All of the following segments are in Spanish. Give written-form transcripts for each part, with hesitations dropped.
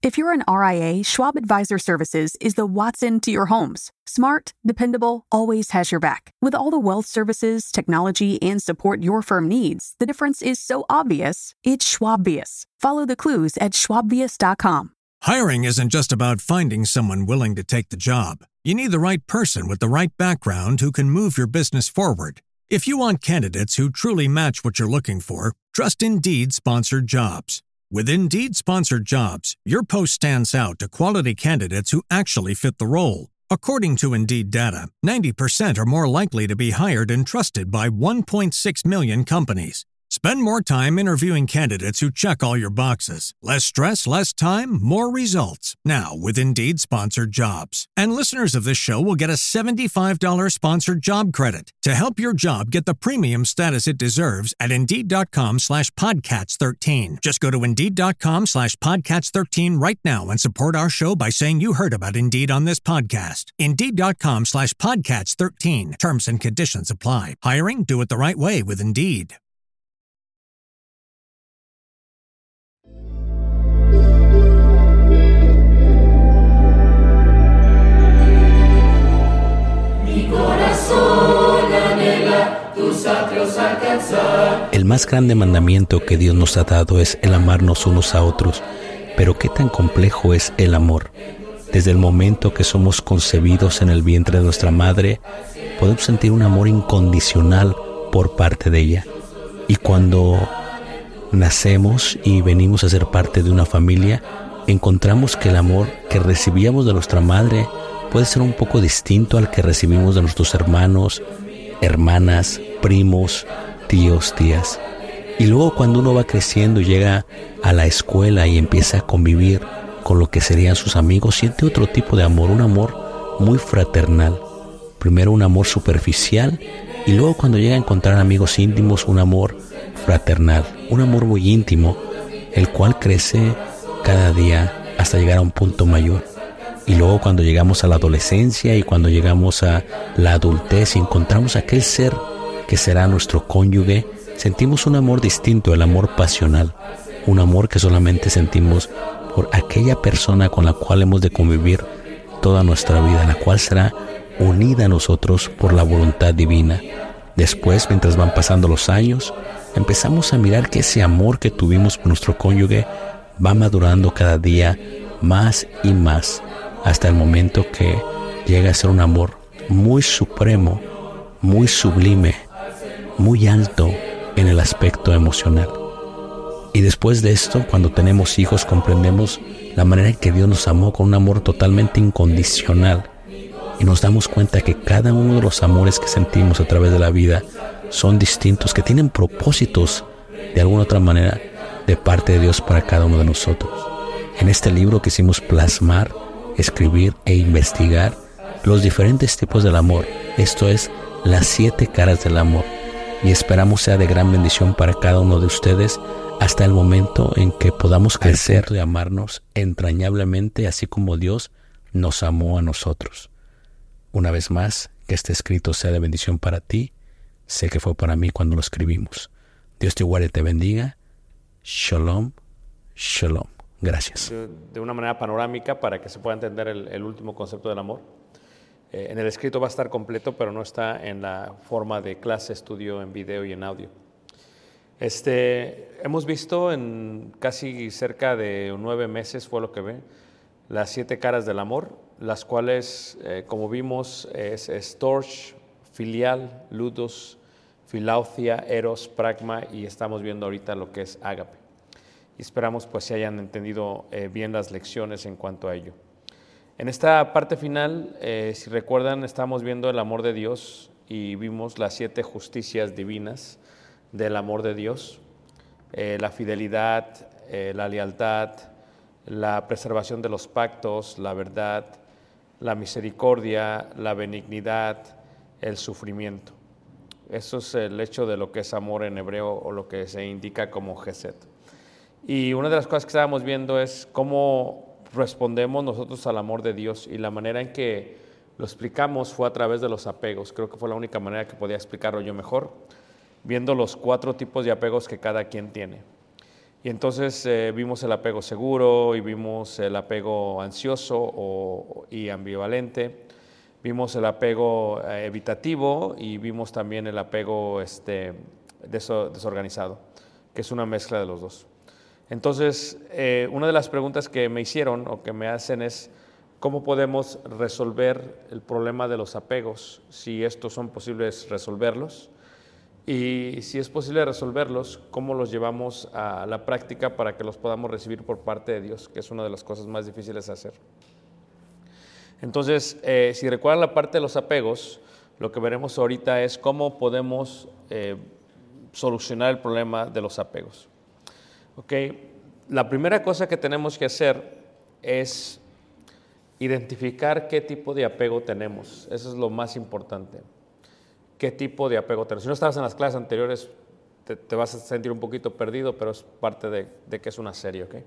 If you're an RIA, Schwab Advisor Services is the Watson to your homes. Smart, dependable, always has your back. With all the wealth services, technology, and support your firm needs, the difference is so obvious, it's Schwabvius. Follow the clues at schwabvius.com. Hiring isn't just about finding someone willing to take the job. You need the right person with the right background who can move your business forward. If you want candidates who truly match what you're looking for, trust Indeed-sponsored jobs. With Indeed-sponsored jobs, your post stands out to quality candidates who actually fit the role. According to Indeed data, 90% are more likely to be hired and trusted by 1.6 million companies. Spend more time interviewing candidates who check all your boxes. Less stress, less time, more results. Now with Indeed-sponsored jobs. And listeners of this show will get a $75 sponsored job credit to help your job get the premium status it deserves at Indeed.com/Podcats13. Just go to Indeed.com/Podcats13 right now and support our show by saying you heard about Indeed on this podcast. Indeed.com/Podcats13. Terms and conditions apply. Hiring? Do it the right way with Indeed. El más grande mandamiento que Dios nos ha dado es el amarnos unos a otros. Pero ¿qué tan complejo es el amor? Desde el momento que somos concebidos en el vientre de nuestra madre, podemos sentir un amor incondicional por parte de ella. Y cuando nacemos y venimos a ser parte de una familia, encontramos que el amor que recibíamos de nuestra madre puede ser un poco distinto al que recibimos de nuestros hermanos, hermanas, primos, tíos, tías. Y luego cuando uno va creciendo y llega a la escuela y empieza a convivir con lo que serían sus amigos, siente otro tipo de amor, un amor muy fraternal. Primero un amor superficial y luego cuando llega a encontrar amigos íntimos, un amor fraternal, un amor muy íntimo, el cual crece cada día hasta llegar a un punto mayor. Y luego cuando llegamos a la adolescencia y cuando llegamos a la adultez y encontramos aquel ser que será nuestro cónyuge, sentimos un amor distinto, el amor pasional, un amor que solamente sentimos por aquella persona con la cual hemos de convivir toda nuestra vida, la cual será unida a nosotros por la voluntad divina. Después, mientras van pasando los años, empezamos a mirar que ese amor que tuvimos por nuestro cónyuge va madurando cada día más y más, hasta el momento que llega a ser un amor muy supremo, muy sublime, muy alto en el aspecto emocional. Y después de esto, cuando tenemos hijos, comprendemos la manera en que Dios nos amó con un amor totalmente incondicional. Y nos damos cuenta que cada uno de los amores que sentimos a través de la vida son distintos, que tienen propósitos de alguna otra manera de parte de Dios para cada uno de nosotros. En este libro quisimos plasmar, escribir e investigar los diferentes tipos del amor. Esto es, las 7 caras del amor. Y esperamos sea de gran bendición para cada uno de ustedes hasta el momento en que podamos crecer y amarnos entrañablemente, así como Dios nos amó a nosotros. Una vez más, que este escrito sea de bendición para ti. Sé que fue para mí cuando lo escribimos. Dios te guarde y te bendiga. Shalom, shalom. Gracias. De una manera panorámica para que se pueda entender el último concepto del amor. En el escrito va a estar completo, pero no está en la forma de clase, estudio, en video y en audio. Hemos visto en casi cerca de 9 meses, fue lo que ve, las 7 caras del amor, las cuales, como vimos, es storge, filial, ludos, filautia, eros, pragma, y estamos viendo ahorita lo que es ágape. Y esperamos pues se hayan entendido bien las lecciones en cuanto a ello. En esta parte final, si recuerdan, estamos viendo el amor de Dios y vimos las 7 justicias divinas del amor de Dios, la fidelidad, la lealtad, la preservación de los pactos, la verdad, la misericordia, la benignidad, el sufrimiento. Eso es el hecho de lo que es amor en hebreo o lo que se indica como Gesed. Y una de las cosas que estábamos viendo es cómo respondemos nosotros al amor de Dios, y la manera en que lo explicamos fue a través de los apegos. Creo que fue la única manera que podía explicarlo yo mejor, viendo los 4 tipos de apegos que cada quien tiene. Y entonces vimos el apego seguro y vimos el apego ansioso y ambivalente, vimos el apego evitativo y vimos también el apego desorganizado, que es una mezcla de los dos. Entonces, una de las preguntas que me hicieron o que me hacen es, ¿cómo podemos resolver el problema de los apegos? Si estos son posibles resolverlos. Y si es posible resolverlos, ¿cómo los llevamos a la práctica para que los podamos recibir por parte de Dios? Que es una de las cosas más difíciles de hacer. Entonces, si recuerdan la parte de los apegos, lo que veremos ahorita es cómo podemos solucionar el problema de los apegos. Okay. La primera cosa que tenemos que hacer es identificar qué tipo de apego tenemos. Eso es lo más importante. ¿Qué tipo de apego tenemos? Si no estabas en las clases anteriores, te vas a sentir un poquito perdido, pero es parte de que es una serie. ¿Okay?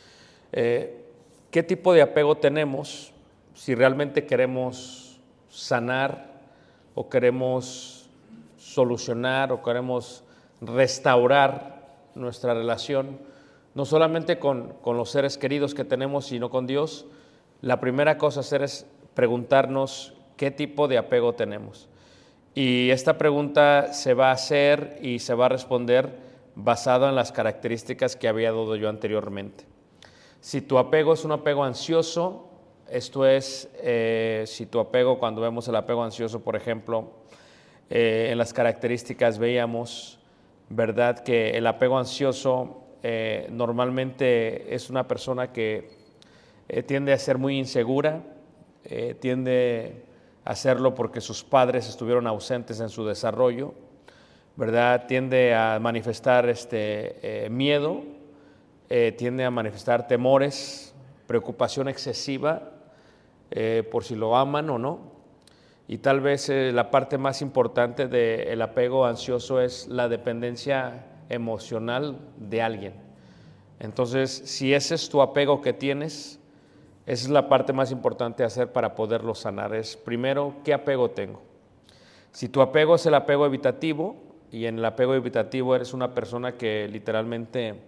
¿Qué tipo de apego tenemos? Si realmente queremos sanar o queremos solucionar o queremos restaurar nuestra relación, no solamente con los seres queridos que tenemos, sino con Dios, la primera cosa a hacer es preguntarnos qué tipo de apego tenemos. Y esta pregunta se va a hacer y se va a responder basado en las características que había dado yo anteriormente. Si tu apego es un apego ansioso, esto es, si tu apego, cuando vemos el apego ansioso, por ejemplo, en las características veíamos, ¿verdad?, que el apego ansioso normalmente es una persona que tiende a ser muy insegura, tiende a hacerlo porque sus padres estuvieron ausentes en su desarrollo, ¿verdad? Tiende a manifestar miedo, tiende a manifestar temores, preocupación excesiva por si lo aman o no. Y tal vez la parte más importante del apego ansioso es la dependencia emocional de alguien. Entonces, si ese es tu apego que tienes, esa es la parte más importante de hacer para poderlo sanar. Es primero, ¿qué apego tengo? Si tu apego es el apego evitativo, y en el apego evitativo eres una persona que literalmente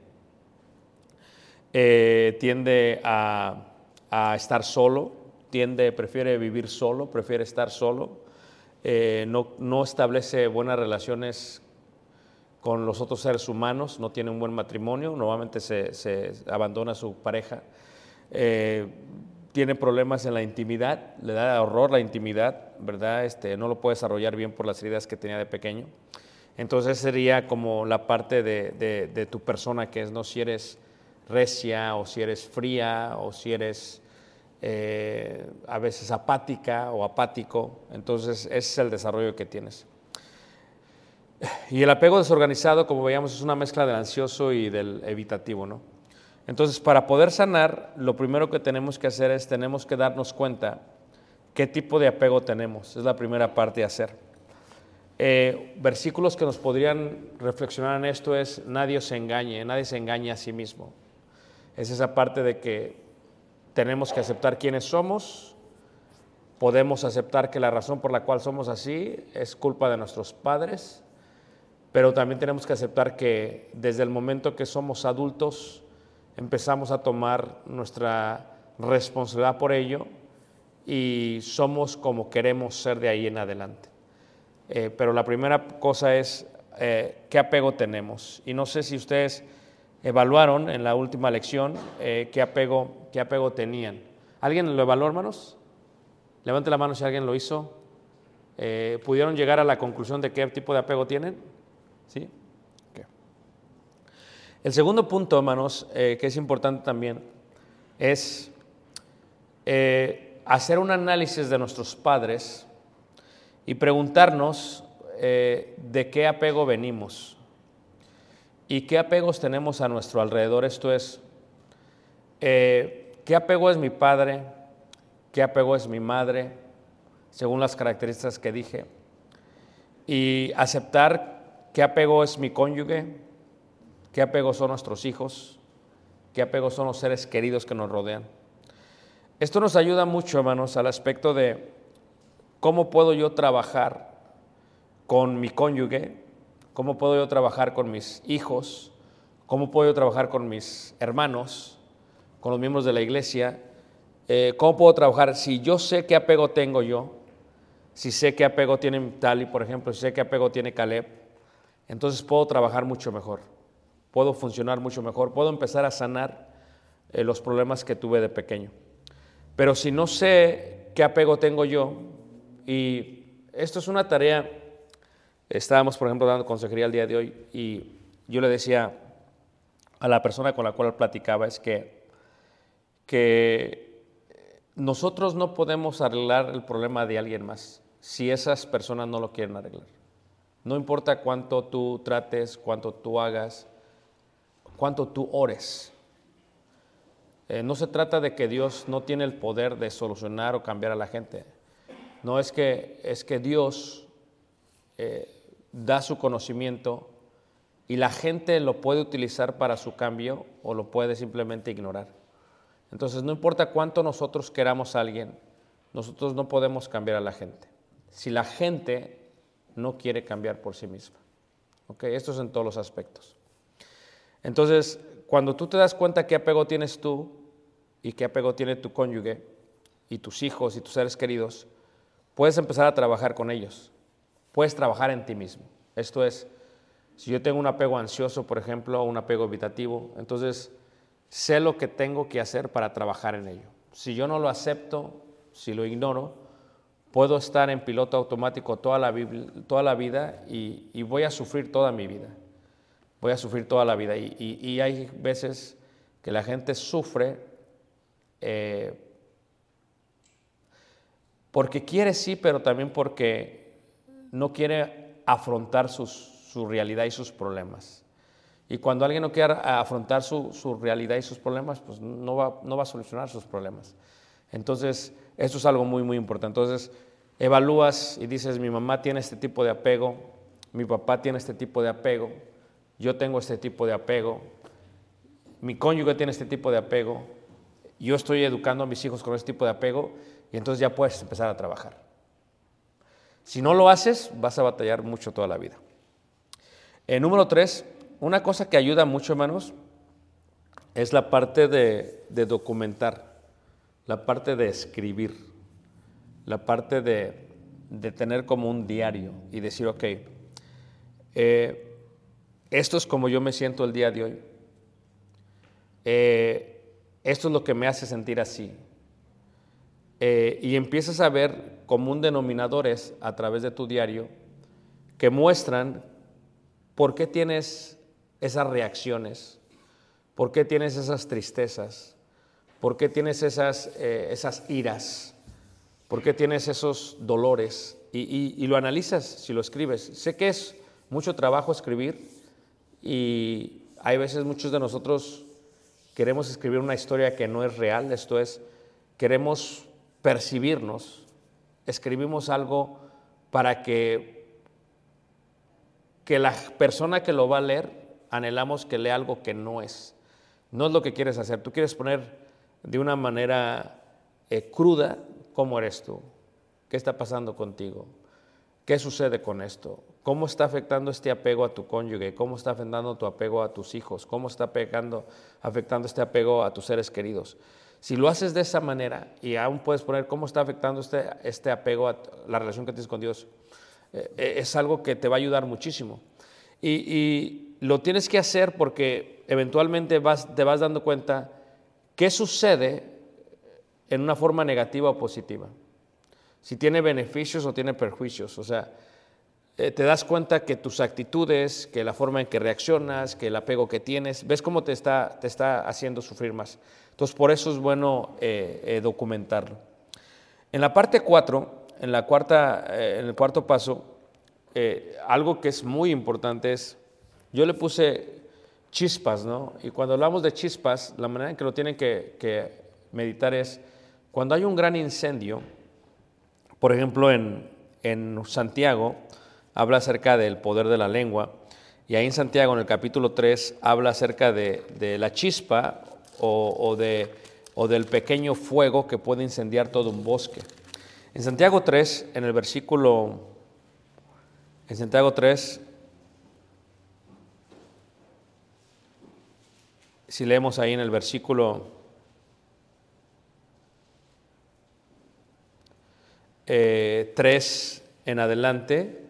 tiende a estar solo, prefiere vivir solo, prefiere estar solo, no establece buenas relaciones con los otros seres humanos, no tiene un buen matrimonio, normalmente se abandona a su pareja, tiene problemas en la intimidad, le da horror la intimidad, ¿verdad? No lo puede desarrollar bien por las heridas que tenía de pequeño. Entonces sería como la parte de tu persona, que es, no, si eres recia o si eres fría o si eres a veces apática o apático. Entonces ese es el desarrollo que tienes. Y el apego desorganizado, como veíamos, es una mezcla del ansioso y del evitativo, ¿no? Entonces, para poder sanar, lo primero que tenemos que hacer es, tenemos que darnos cuenta qué tipo de apego tenemos. Es la primera parte de hacer. Versículos que nos podrían reflexionar en esto es, nadie se engañe a sí mismo. Es esa parte de que tenemos que aceptar quiénes somos, podemos aceptar que la razón por la cual somos así es culpa de nuestros padres, pero también tenemos que aceptar que desde el momento que somos adultos empezamos a tomar nuestra responsabilidad por ello y somos como queremos ser de ahí en adelante. Pero la primera cosa es qué apego tenemos. Y no sé si ustedes evaluaron en la última lección qué apego tenían. ¿Alguien lo evaluó, hermanos? Levante la mano si alguien lo hizo. ¿Pudieron llegar a la conclusión de qué tipo de apego tienen? ¿Sí? Okay. El segundo punto, hermanos, que es importante también, es hacer un análisis de nuestros padres y preguntarnos de qué apego venimos y qué apegos tenemos a nuestro alrededor. Esto es, ¿qué apego es mi padre? ¿Qué apego es mi madre? Según las características que dije. Y aceptar qué apego es mi cónyuge, qué apego son nuestros hijos, qué apego son los seres queridos que nos rodean. Esto nos ayuda mucho, hermanos, al aspecto de cómo puedo yo trabajar con mi cónyuge, cómo puedo yo trabajar con mis hijos, ¿Cómo puedo yo trabajar con mis hermanos, con los miembros de la iglesia? ¿Cómo puedo trabajar si yo sé qué apego tengo yo? Si sé qué apego tiene Tali, por ejemplo, si sé qué apego tiene Caleb, entonces puedo trabajar mucho mejor, puedo funcionar mucho mejor, puedo empezar a sanar los problemas que tuve de pequeño. Pero si no sé qué apego tengo yo, y esto es una tarea, estábamos por ejemplo dando consejería el día de hoy y yo le decía a la persona con la cual platicaba es que nosotros no podemos arreglar el problema de alguien más si esas personas no lo quieren arreglar. No importa cuánto tú trates, cuánto tú hagas, cuánto tú ores. No se trata de que Dios no tiene el poder de solucionar o cambiar a la gente. No, es que Dios da su conocimiento y la gente lo puede utilizar para su cambio o lo puede simplemente ignorar. Entonces, no importa cuánto nosotros queramos a alguien, nosotros no podemos cambiar a la gente. Si la gente no quiere cambiar por sí misma. ¿Okay? Esto es en todos los aspectos. Entonces, cuando tú te das cuenta qué apego tienes tú y qué apego tiene tu cónyuge y tus hijos y tus seres queridos, puedes empezar a trabajar con ellos. Puedes trabajar en ti mismo. Esto es, si yo tengo un apego ansioso, por ejemplo, o un apego evitativo, entonces sé lo que tengo que hacer para trabajar en ello. Si yo no lo acepto, si lo ignoro, puedo estar en piloto automático toda la vida y voy a sufrir toda mi vida. Voy a sufrir toda la vida. Y hay veces que la gente sufre porque quiere, sí, pero también porque no quiere afrontar su realidad y sus problemas. Y cuando alguien no quiere afrontar su realidad y sus problemas, pues no va a solucionar sus problemas. Entonces, esto es algo muy, muy importante. Entonces, evalúas y dices, mi mamá tiene este tipo de apego, mi papá tiene este tipo de apego, yo tengo este tipo de apego, mi cónyuge tiene este tipo de apego, yo estoy educando a mis hijos con este tipo de apego, y entonces ya puedes empezar a trabajar. Si no lo haces, vas a batallar mucho toda la vida. Número 3, una cosa que ayuda mucho, hermanos, es la parte de documentar, la parte de escribir, la parte de tener como un diario y decir, ok, esto es como yo me siento el día de hoy, esto es lo que me hace sentir así. Y empiezas a ver común denominadores a través de tu diario que muestran por qué tienes esas reacciones, por qué tienes esas tristezas, por qué tienes esas iras, por qué tienes esos dolores y lo analizas si lo escribes. Sé que es mucho trabajo escribir y hay veces muchos de nosotros queremos escribir una historia que no es real, esto es, queremos percibirnos, escribimos algo para que la persona que lo va a leer, anhelamos que lea algo que no es lo que quieres hacer. Tú quieres poner de una manera cruda cómo eres tú, qué está pasando contigo, qué sucede con esto, cómo está afectando este apego a tu cónyuge, cómo está afectando tu apego a tus hijos, cómo está afectando este apego a tus seres queridos. Si lo haces de esa manera y aún puedes poner cómo está afectando este apego a la relación que tienes con Dios, es algo que te va a ayudar muchísimo. Y lo tienes que hacer porque eventualmente te vas dando cuenta qué sucede en una forma negativa o positiva. Si tiene beneficios o tiene perjuicios. O sea, te das cuenta que tus actitudes, que la forma en que reaccionas, que el apego que tienes, ves cómo te está haciendo sufrir más. Entonces, por eso es bueno documentarlo. En la parte 4, en el cuarto paso, algo que es muy importante es, yo le puse chispas, ¿no? Y cuando hablamos de chispas, la manera en que lo tienen que meditar es, cuando hay un gran incendio, por ejemplo, en Santiago, habla acerca del poder de la lengua, y ahí en Santiago, en el capítulo 3, habla acerca de la chispa o del pequeño fuego que puede incendiar todo un bosque. En Santiago 3, Si leemos ahí en el versículo 3 en adelante,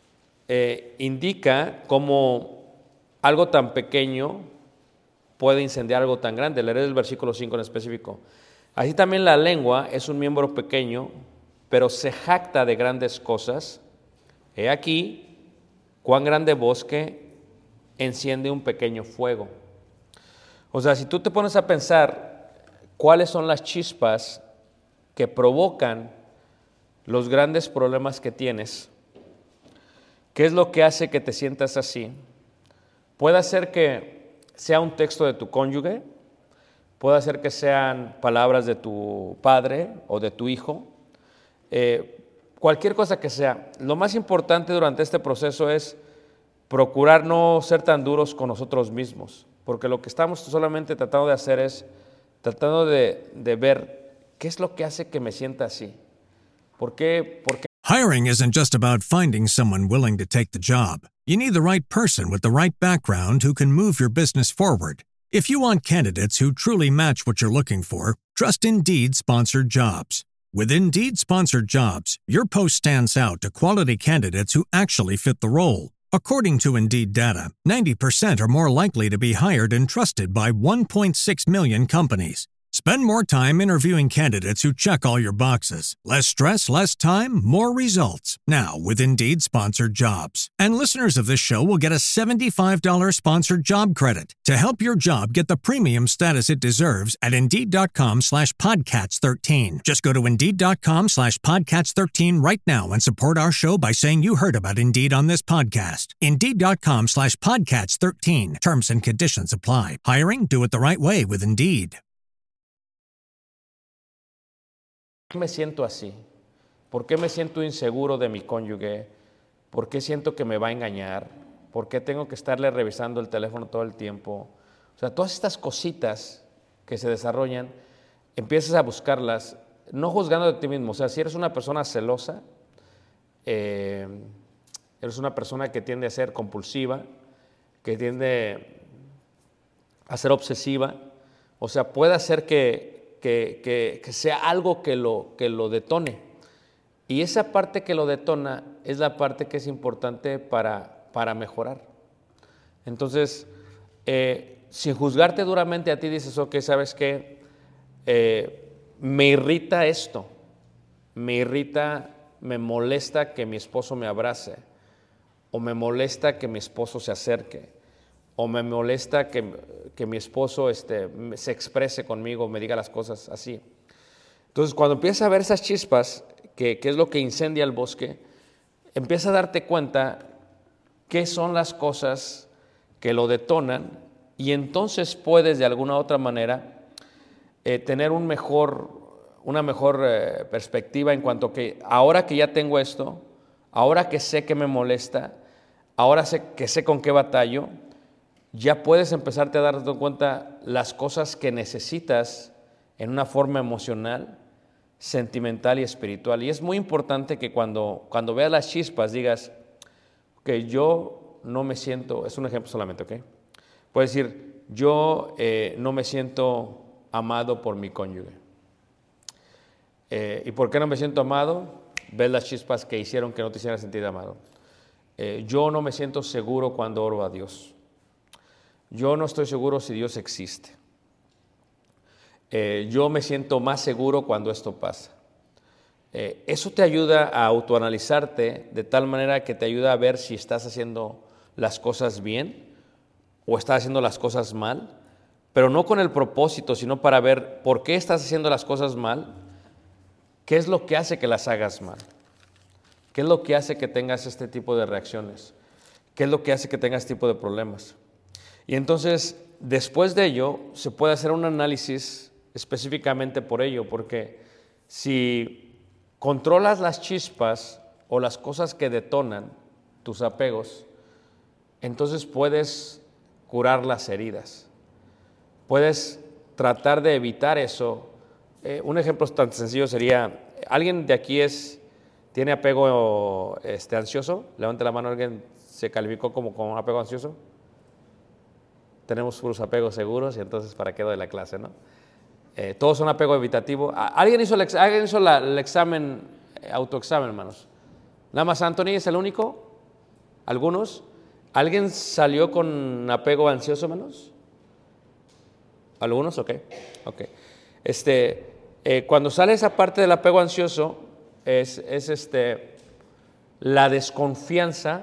indica cómo algo tan pequeño puede incendiar algo tan grande. Leeré el versículo 5 en específico. Así también la lengua es un miembro pequeño, pero se jacta de grandes cosas. He aquí cuán grande bosque enciende un pequeño fuego. O sea, si tú te pones a pensar cuáles son las chispas que provocan los grandes problemas que tienes, ¿qué es lo que hace que te sientas así? Puede ser que sea un texto de tu cónyuge, puede ser que sean palabras de tu padre o de tu hijo, cualquier cosa que sea. Lo más importante durante este proceso es procurar no ser tan duros con nosotros mismos, porque lo que estamos solamente tratando de hacer es tratando de ver qué es lo que hace que me sienta así. ¿Por qué? Hiring isn't just about finding someone willing to take the job. You need the right person with the right background who can move your business forward. If you want candidates who truly match what you're looking for, trust Indeed Sponsored Jobs. With Indeed Sponsored Jobs, your post stands out to quality candidates who actually fit the role. According to Indeed data, 90% are more likely to be hired and trusted by 1.6 million companies. Spend more time interviewing candidates who check all your boxes. Less stress, less time, more results. Now, with Indeed Sponsored Jobs. And listeners of this show will get a $75 sponsored job credit to help your job get the premium status it deserves at Indeed.com/Podcats13. Just go to Indeed.com/Podcats13 right now and support our show by saying you heard about Indeed on this podcast. Indeed.com/Podcats13. Terms and conditions apply. Hiring? Do it the right way with Indeed. ¿Por qué me siento así? ¿Por qué me siento inseguro de mi cónyuge? ¿Por qué siento que me va a engañar? ¿Por qué tengo que estarle revisando el teléfono todo el tiempo? O sea, todas estas cositas que se desarrollan, empiezas a buscarlas, no juzgando de ti mismo. O sea, si eres una persona celosa, eres una persona que tiende a ser compulsiva, que tiende a ser obsesiva, o sea, puede hacer que sea algo que lo detone. Y esa parte que lo detona es la parte que es importante para mejorar. Entonces, sin juzgarte duramente a ti, dices, ok, ¿sabes qué? Me irrita esto, me molesta que mi esposo me abrace, o me molesta que mi esposo se acerque, o me molesta que mi esposo se exprese conmigo, me diga las cosas así. Entonces, cuando empiezas a ver esas chispas, que es lo que incendia el bosque, empieza a darte cuenta qué son las cosas que lo detonan, y entonces puedes de alguna u otra manera tener una mejor perspectiva en cuanto que ahora que ya tengo esto, ahora que sé que me molesta, ahora que sé con qué batallo, ya puedes empezarte a darte cuenta las cosas que necesitas en una forma emocional, sentimental y espiritual. Y es muy importante que cuando veas las chispas digas, que yo no me siento, es un ejemplo solamente, ¿ok? Puedes decir, yo no me siento amado por mi cónyuge. ¿Y por qué no me siento amado? Ves las chispas que hicieron que no te hicieran sentir amado. Yo no me siento seguro cuando oro a Dios. Yo no estoy seguro si Dios existe. Yo me siento más seguro cuando esto pasa. Eso te ayuda a autoanalizarte de tal manera que te ayuda a ver si estás haciendo las cosas bien o estás haciendo las cosas mal, pero no con el propósito, sino para ver por qué estás haciendo las cosas mal, qué es lo que hace que las hagas mal, qué es lo que hace que tengas este tipo de reacciones, qué es lo que hace que tengas este tipo de problemas. Y entonces, después de ello, se puede hacer un análisis específicamente por ello, porque si controlas las chispas o las cosas que detonan tus apegos, entonces puedes curar las heridas. Puedes tratar de evitar eso. Un ejemplo tan sencillo sería, ¿alguien de aquí tiene apego ansioso? Levante la mano, ¿alguien se calificó como con apego ansioso? tenemos puros apegos seguros y entonces ¿para qué doy la clase, no? Todos son apego evitativo. ¿Alguien hizo el examen, autoexamen, hermanos? ¿Nada más Anthony es el único? ¿Algunos? ¿Alguien salió con apego ansioso, hermanos? ¿Algunos? Ok. Cuando sale esa parte del apego ansioso, es la desconfianza,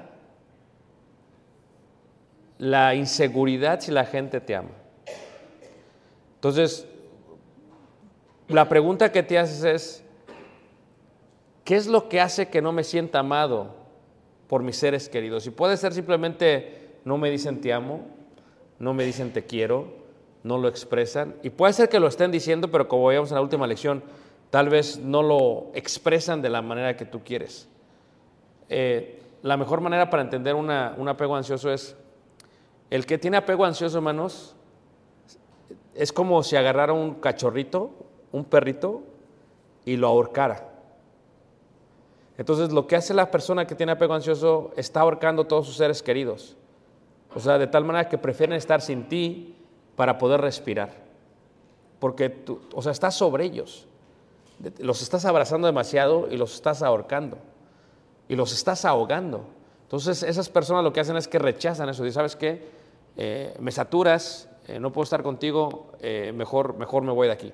la inseguridad si la gente te ama. Entonces, la pregunta que te haces es, ¿qué es lo que hace que no me sienta amado por mis seres queridos? Y puede ser simplemente, no me dicen te amo, no me dicen te quiero, no lo expresan. Y puede ser que lo estén diciendo, pero como veíamos en la última lección, tal vez no lo expresan de la manera que tú quieres. La mejor manera para entender un apego ansioso es, el que tiene apego ansioso, hermanos, es como si agarrara un cachorrito, un perrito, y lo ahorcara. Entonces, lo que hace la persona que tiene apego ansioso, está ahorcando a todos sus seres queridos. O sea, de tal manera que prefieren estar sin ti para poder respirar. Porque tú, estás sobre ellos. Los estás abrazando demasiado y los estás ahorcando. Y los estás ahogando. Entonces, esas personas lo que hacen es que rechazan eso. Dicen, ¿sabes qué? Me saturas, no puedo estar contigo, mejor me voy de aquí.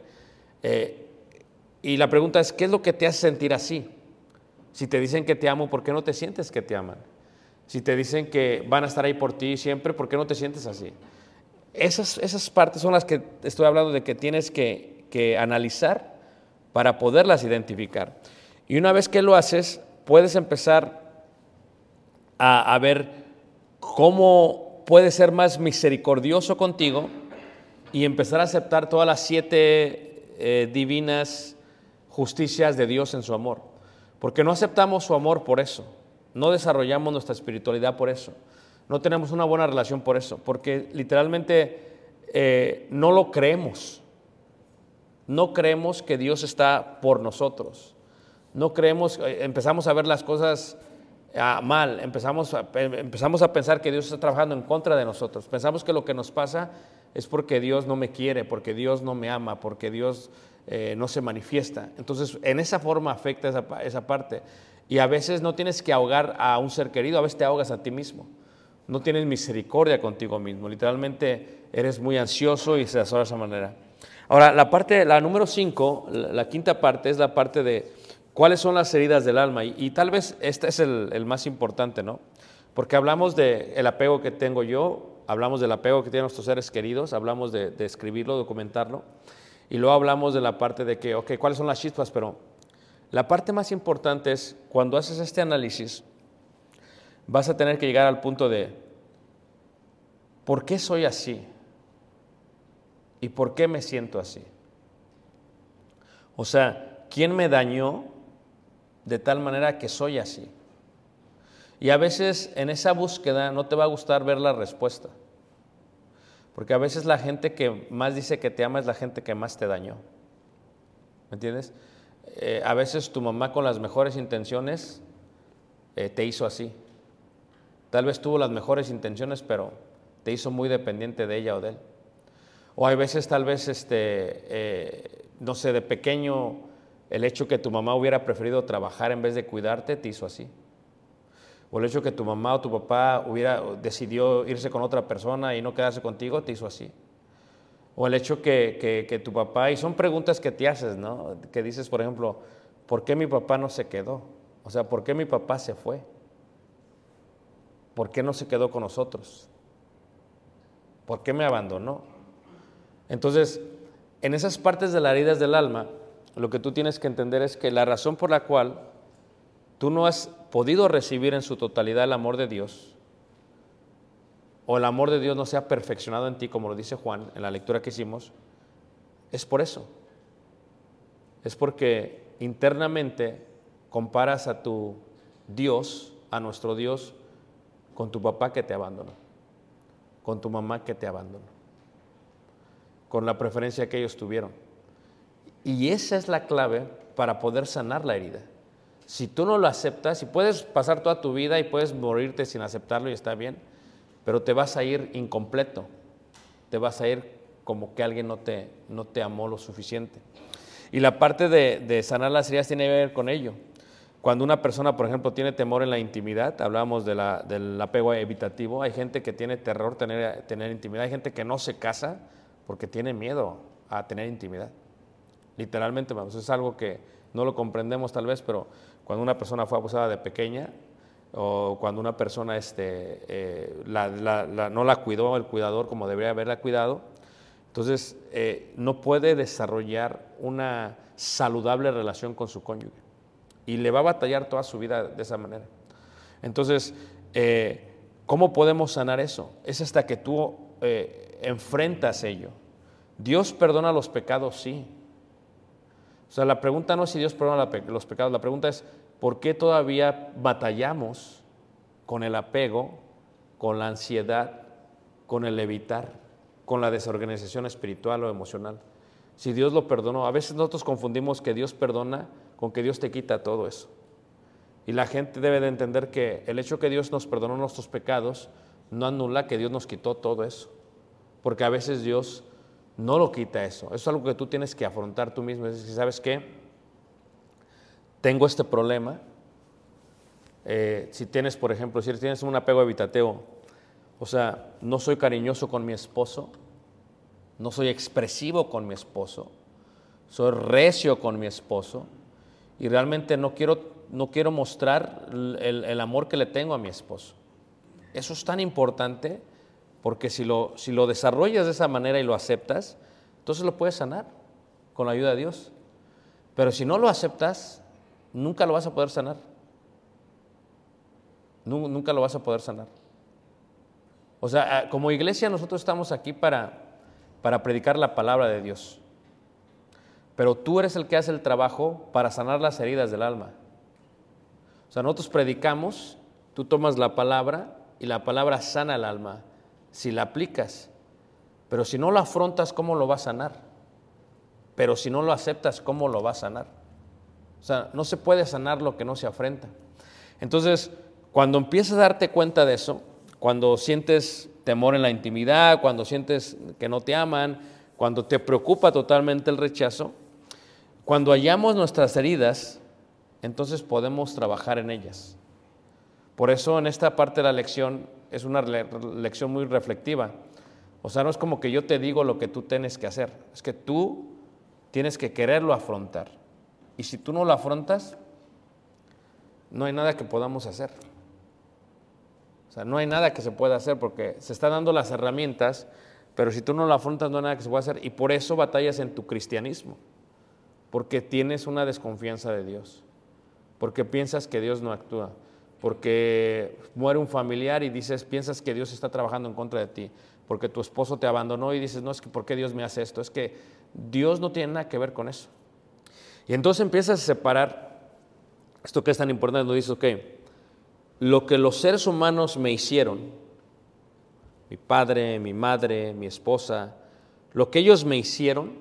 Y la pregunta es, ¿qué es lo que te hace sentir así? Si te dicen que te amo, ¿por qué no te sientes que te aman? Si te dicen que van a estar ahí por ti siempre, ¿por qué no te sientes así? Esas partes son las que estoy hablando de que tienes que analizar para poderlas identificar. Y una vez que lo haces, puedes empezar a ver cómo puedes ser más misericordioso contigo y empezar a aceptar todas las 7 divinas justicias de Dios en su amor. Porque no aceptamos su amor por eso, no desarrollamos nuestra espiritualidad por eso, no tenemos una buena relación por eso, porque literalmente no lo creemos. No creemos que Dios está por nosotros. No creemos, empezamos a ver las cosas mal, empezamos a pensar que Dios está trabajando en contra de nosotros. Pensamos que lo que nos pasa es porque Dios no me quiere, porque Dios no me ama, porque Dios no se manifiesta. Entonces, en esa forma afecta esa parte. Y a veces no tienes que ahogar a un ser querido, a veces te ahogas a ti mismo. No tienes misericordia contigo mismo. Literalmente eres muy ansioso y se desarrolla de esa manera. Ahora, la número 5, la quinta parte, es la parte de cuáles son las heridas del alma. Y tal vez este es el más importante, ¿no? Porque hablamos del apego que tengo yo, hablamos del apego que tienen nuestros seres queridos, hablamos de escribirlo, documentarlo. Y luego hablamos de la parte de que, ¿cuáles son las chispas? Pero la parte más importante es, cuando haces este análisis, vas a tener que llegar al punto de, ¿por qué soy así? ¿Y por qué me siento así? O sea, ¿quién me dañó de tal manera que soy así? Y a veces en esa búsqueda no te va a gustar ver la respuesta. Porque a veces la gente que más dice que te ama es la gente que más te dañó. ¿Me entiendes? A veces tu mamá con las mejores intenciones te hizo así. Tal vez tuvo las mejores intenciones, pero te hizo muy dependiente de ella o de él. O hay veces tal vez, no sé, de pequeño, el hecho que tu mamá hubiera preferido trabajar en vez de cuidarte, te hizo así. O el hecho que tu mamá o tu papá decidió irse con otra persona y no quedarse contigo, te hizo así. O el hecho que tu papá, y son preguntas que te haces, ¿no? Que dices, por ejemplo, ¿por qué mi papá no se quedó? O sea, ¿por qué mi papá se fue? ¿Por qué no se quedó con nosotros? ¿Por qué me abandonó? Entonces, en esas partes de las heridas del alma, lo que tú tienes que entender es que la razón por la cual tú no has podido recibir en su totalidad el amor de Dios, o el amor de Dios no se ha perfeccionado en ti, como lo dice Juan en la lectura que hicimos, es por eso. Es porque internamente comparas a tu Dios, a nuestro Dios, con tu papá que te abandonó, con tu mamá que te abandonó, con la preferencia que ellos tuvieron. Y esa es la clave para poder sanar la herida. Si tú no lo aceptas, y puedes pasar toda tu vida y puedes morirte sin aceptarlo y está bien, pero te vas a ir incompleto. te vas a ir como que alguien no te amó lo suficiente. Y la parte de sanar las heridas tiene que ver con ello. Cuando una persona, por ejemplo, tiene temor en la intimidad, hablábamos del apego evitativo, hay gente que tiene terror tener intimidad, hay gente que no se casa porque tiene miedo a tener intimidad. Literalmente, vamos, es algo que no lo comprendemos tal vez, pero cuando una persona fue abusada de pequeña, o cuando una persona no la cuidó el cuidador como debería haberla cuidado, entonces no puede desarrollar una saludable relación con su cónyuge y le va a batallar toda su vida de esa manera. Entonces, ¿cómo podemos sanar eso? Es hasta que tú enfrentas ello. ¿Dios perdona los pecados? Sí. O sea, la pregunta no es si Dios perdona los pecados, la pregunta es ¿por qué todavía batallamos con el apego, con la ansiedad, con el evitar, con la desorganización espiritual o emocional? Si Dios lo perdonó, a veces nosotros confundimos que Dios perdona con que Dios te quita todo eso. Y la gente debe de entender que el hecho que Dios nos perdonó nuestros pecados no anula que Dios nos quitó todo eso. Porque a veces Dios no lo quita eso. Eso es algo que tú tienes que afrontar tú mismo. Es decir, ¿sabes qué? Tengo este problema. Si tienes, por ejemplo, si tienes un apego evitativo, o sea, no soy cariñoso con mi esposo, no soy expresivo con mi esposo, soy recio con mi esposo y realmente no quiero mostrar el amor que le tengo a mi esposo. Eso es tan importante porque si lo desarrollas de esa manera y lo aceptas, entonces lo puedes sanar con la ayuda de Dios. Pero si no lo aceptas, nunca lo vas a poder sanar. Nunca lo vas a poder sanar. O sea, como iglesia nosotros estamos aquí para predicar la palabra de Dios. Pero tú eres el que hace el trabajo para sanar las heridas del alma. O sea, nosotros predicamos, tú tomas la palabra y la palabra sana el alma si la aplicas. Pero si no lo afrontas, ¿cómo lo vas a sanar? Pero si no lo aceptas, ¿cómo lo vas a sanar? O sea, no se puede sanar lo que no se afrenta. Entonces, cuando empiezas a darte cuenta de eso, cuando sientes temor en la intimidad, cuando sientes que no te aman, cuando te preocupa totalmente el rechazo, cuando hallamos nuestras heridas, entonces podemos trabajar en ellas. Por eso en esta parte de la lección es una lección muy reflexiva. O sea, no es como que yo te digo lo que tú tienes que hacer, es que tú tienes que quererlo afrontar. Y si tú no lo afrontas, no hay nada que podamos hacer. O sea, no hay nada que se pueda hacer porque se están dando las herramientas, pero si tú no lo afrontas no hay nada que se pueda hacer. Y por eso batallas en tu cristianismo, porque tienes una desconfianza de Dios, porque piensas que Dios no actúa, porque muere un familiar y piensas que Dios está trabajando en contra de ti, porque tu esposo te abandonó y dices, no, es que ¿por qué Dios me hace esto? Es que Dios no tiene nada que ver con eso. Y entonces empiezas a separar esto que es tan importante, donde dices, ok, lo que los seres humanos me hicieron, mi padre, mi madre, mi esposa, lo que ellos me hicieron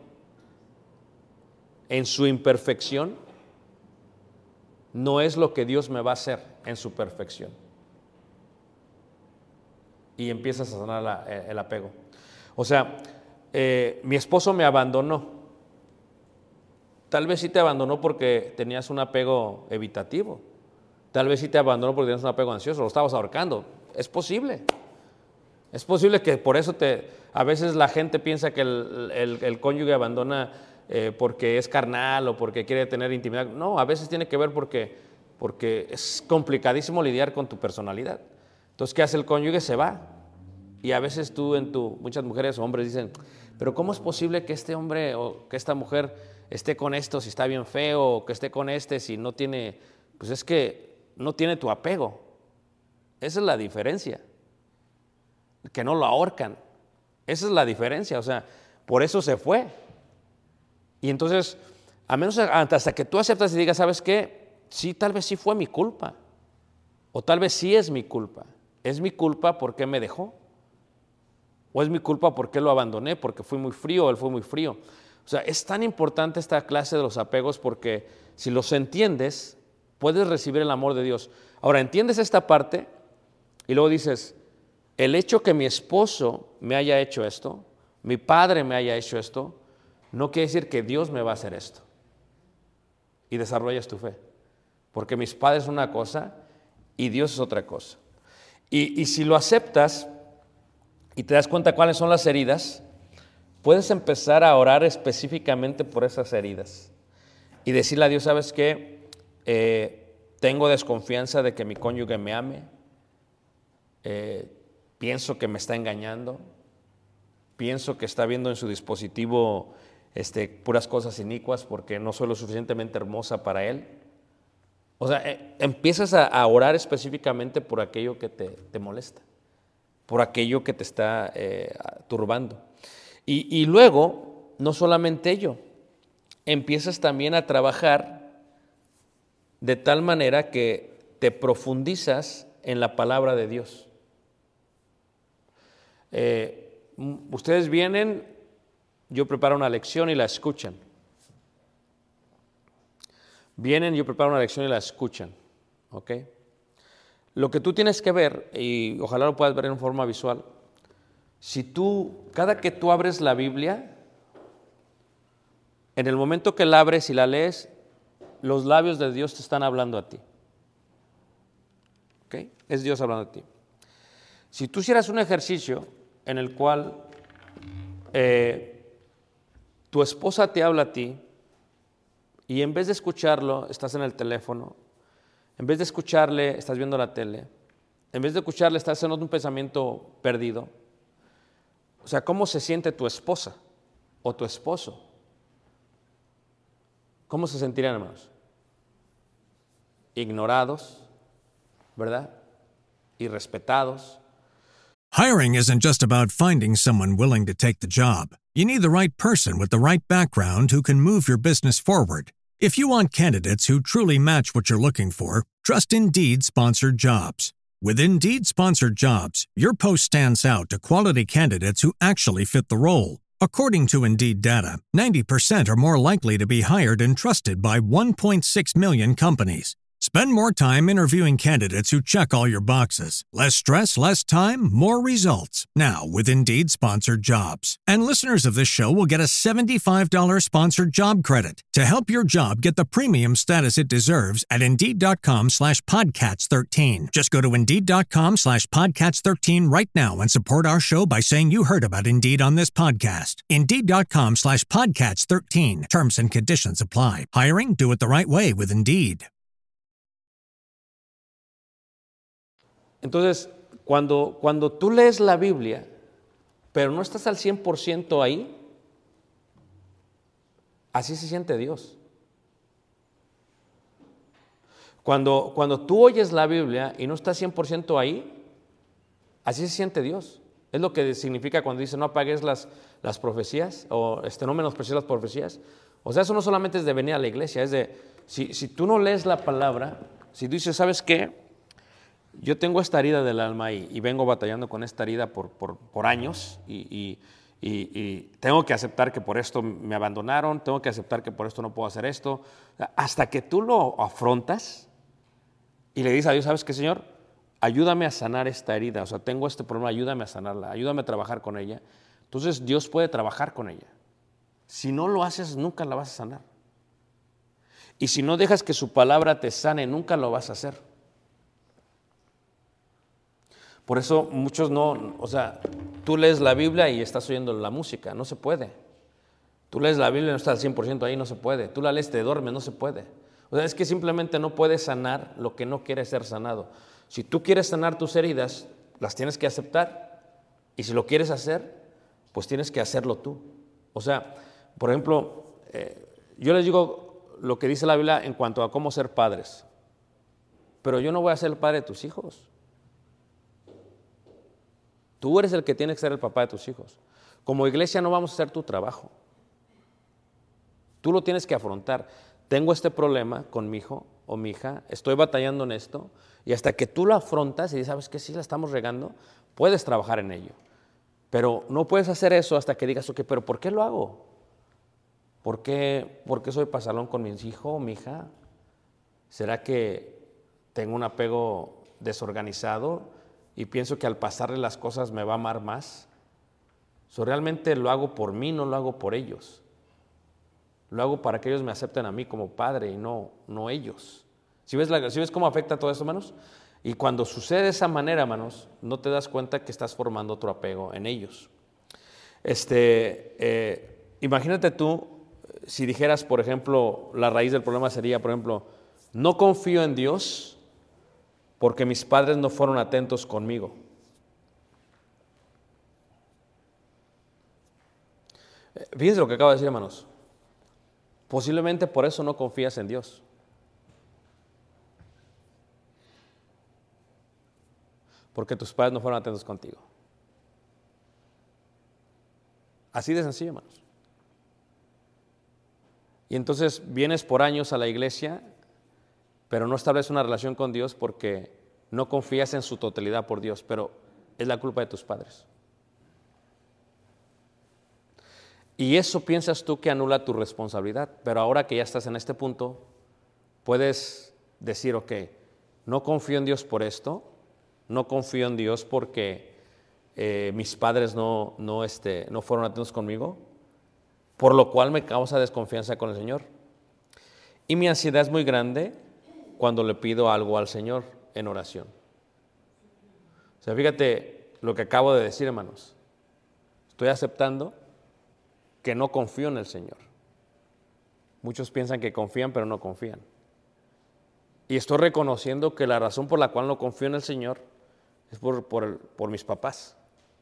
en su imperfección, no es lo que Dios me va a hacer en su perfección. Y empiezas a sanar el apego. O sea, mi esposo me abandonó. Tal vez sí te abandonó porque tenías un apego evitativo. Tal vez sí te abandonó porque tenías un apego ansioso, lo estabas ahorcando. Es posible. Es posible que por eso a veces la gente piensa que el cónyuge abandona porque es carnal o porque quiere tener intimidad. No, a veces tiene que ver porque es complicadísimo lidiar con tu personalidad. Entonces, ¿qué hace el cónyuge? Se va. Y a veces muchas mujeres o hombres dicen, pero ¿cómo es posible que este hombre o que esta mujer esté con esto si está bien feo, o que esté con si no tiene, pues es que no tiene tu apego? Esa es la diferencia. Que no lo ahorcan. Esa es la diferencia, o sea, por eso se fue. Y entonces, a menos hasta que tú aceptas y digas, ¿sabes qué? Sí, tal vez sí fue mi culpa. O tal vez sí es mi culpa. ¿Es mi culpa porque me dejó? ¿O es mi culpa porque lo abandoné? Porque fui muy frío o él fue muy frío. O sea, es tan importante esta clase de los apegos porque si los entiendes, puedes recibir el amor de Dios. Ahora, entiendes esta parte y luego dices, el hecho que mi esposo me haya hecho esto mi padre me haya hecho esto, no quiere decir que Dios me va a hacer esto. Y desarrollas tu fe. Porque mis padres son una cosa y Dios es otra cosa. Y si lo aceptas y te das cuenta cuáles son las heridas, puedes empezar a orar específicamente por esas heridas. Y decirle a Dios, ¿sabes qué? Tengo desconfianza de que mi cónyuge me ame. Pienso que me está engañando. Pienso que está viendo en su dispositivo puras cosas inicuas porque no soy lo suficientemente hermosa para él. O sea, empiezas a orar específicamente por aquello que te molesta, por aquello que te está turbando. Y luego, no solamente ello, empiezas también a trabajar de tal manera que te profundizas en la palabra de Dios. Ustedes vienen, yo preparo una lección y la escuchan. Vienen, yo preparo una lección y la escuchan. ¿Ok? Lo que tú tienes que ver, y ojalá lo puedas ver en forma visual, cada que tú abres la Biblia, en el momento que la abres y la lees, los labios de Dios te están hablando a ti. ¿Ok? Es Dios hablando a ti. Si tú hicieras un ejercicio en el cual tu esposa te habla a ti y en vez de escucharlo estás en el teléfono, en vez de escucharle estás viendo la tele, en vez de escucharle estás en un pensamiento perdido. O sea, ¿cómo se siente tu esposa o tu esposo? ¿Cómo se sentirían, hermanos? Ignorados, ¿verdad? Irrespetados. Hiring isn't just about finding someone willing to take the job. You need the right person with the right background who can move your business forward. If you want candidates who truly match what you're looking for, trust Indeed Sponsored Jobs. With Indeed Sponsored Jobs, your post stands out to quality candidates who actually fit the role. According to Indeed data, 90% are more likely to be hired and trusted by 1.6 million companies. Spend more time interviewing candidates who check all your boxes. Less stress, less time, more results. Now, with Indeed Sponsored Jobs. And listeners of this show will get a $75 sponsored job credit to help your job get the premium status it deserves at Indeed.com/Podcats13. Just go to Indeed.com/Podcats13 right now and support our show by saying you heard about Indeed on this podcast. Indeed.com/Podcats13. Terms and conditions apply. Hiring? Do it the right way with Indeed. Entonces, cuando tú lees la Biblia, pero no estás al 100% ahí, así se siente Dios. Cuando tú oyes la Biblia y no estás 100% ahí, así se siente Dios. Es lo que significa cuando dice no apagues las profecías o no menosprecies las profecías. O sea, eso no solamente es de venir a la iglesia, es de, si tú no lees la palabra, si tú dices, ¿sabes qué? Yo tengo esta herida del alma y vengo batallando con esta herida por años y tengo que aceptar que por esto me abandonaron, tengo que aceptar que por esto no puedo hacer esto. Hasta que tú lo afrontas y le dices a Dios, ¿sabes qué, Señor? Ayúdame a sanar esta herida, o sea, tengo este problema, ayúdame a sanarla, ayúdame a trabajar con ella. Entonces Dios puede trabajar con ella. Si no lo haces, nunca la vas a sanar. Y si no dejas que su palabra te sane, nunca lo vas a hacer. Por eso muchos no, o sea, tú lees la Biblia y estás oyendo la música, no se puede. Tú lees la Biblia y no estás al 100% ahí, no se puede. Tú la lees, te duermes, no se puede. O sea, es que simplemente no puedes sanar lo que no quiere ser sanado. Si tú quieres sanar tus heridas, las tienes que aceptar. Y si lo quieres hacer, pues tienes que hacerlo tú. O sea, por ejemplo, yo les digo lo que dice la Biblia en cuanto a cómo ser padres. Pero yo no voy a ser el padre de tus hijos. Tú eres el que tiene que ser el papá de tus hijos. Como iglesia no vamos a hacer tu trabajo. Tú lo tienes que afrontar. Tengo este problema con mi hijo o mi hija, estoy batallando en esto, y hasta que tú lo afrontas y dices, ¿sabes qué? Sí, la estamos regando, puedes trabajar en ello. Pero no puedes hacer eso hasta que digas, ok, pero ¿por qué lo hago? ¿Por qué soy pasalón con mi hijo o mi hija? ¿Será que tengo un apego desorganizado y pienso que al pasarle las cosas me va a amar más? Realmente lo hago por mí, no lo hago por ellos. Lo hago para que ellos me acepten a mí como padre y no ellos. ¿Sí ves cómo afecta todo esto, hermanos? Y cuando sucede de esa manera, hermanos, no te das cuenta que estás formando otro apego en ellos. Imagínate tú, si dijeras, por ejemplo, la raíz del problema sería, por ejemplo, no confío en Dios porque mis padres no fueron atentos conmigo. Fíjense lo que acabo de decir, hermanos. Posiblemente por eso no confías en Dios. Porque tus padres no fueron atentos contigo. Así de sencillo, hermanos. Y entonces vienes por años a la iglesia, pero no estableces una relación con Dios porque no confías en su totalidad por Dios, pero es la culpa de tus padres. Y eso piensas tú que anula tu responsabilidad, pero ahora que ya estás en este punto, puedes decir, ok, no confío en Dios por esto, no confío en Dios porque mis padres no fueron atentos conmigo, por lo cual me causa desconfianza con el Señor. Y mi ansiedad es muy grande cuando le pido algo al Señor en oración. O sea, fíjate lo que acabo de decir, hermanos. Estoy aceptando que no confío en el Señor. Muchos piensan que confían, pero no confían. Y estoy reconociendo que la razón por la cual no confío en el Señor es por mis papás.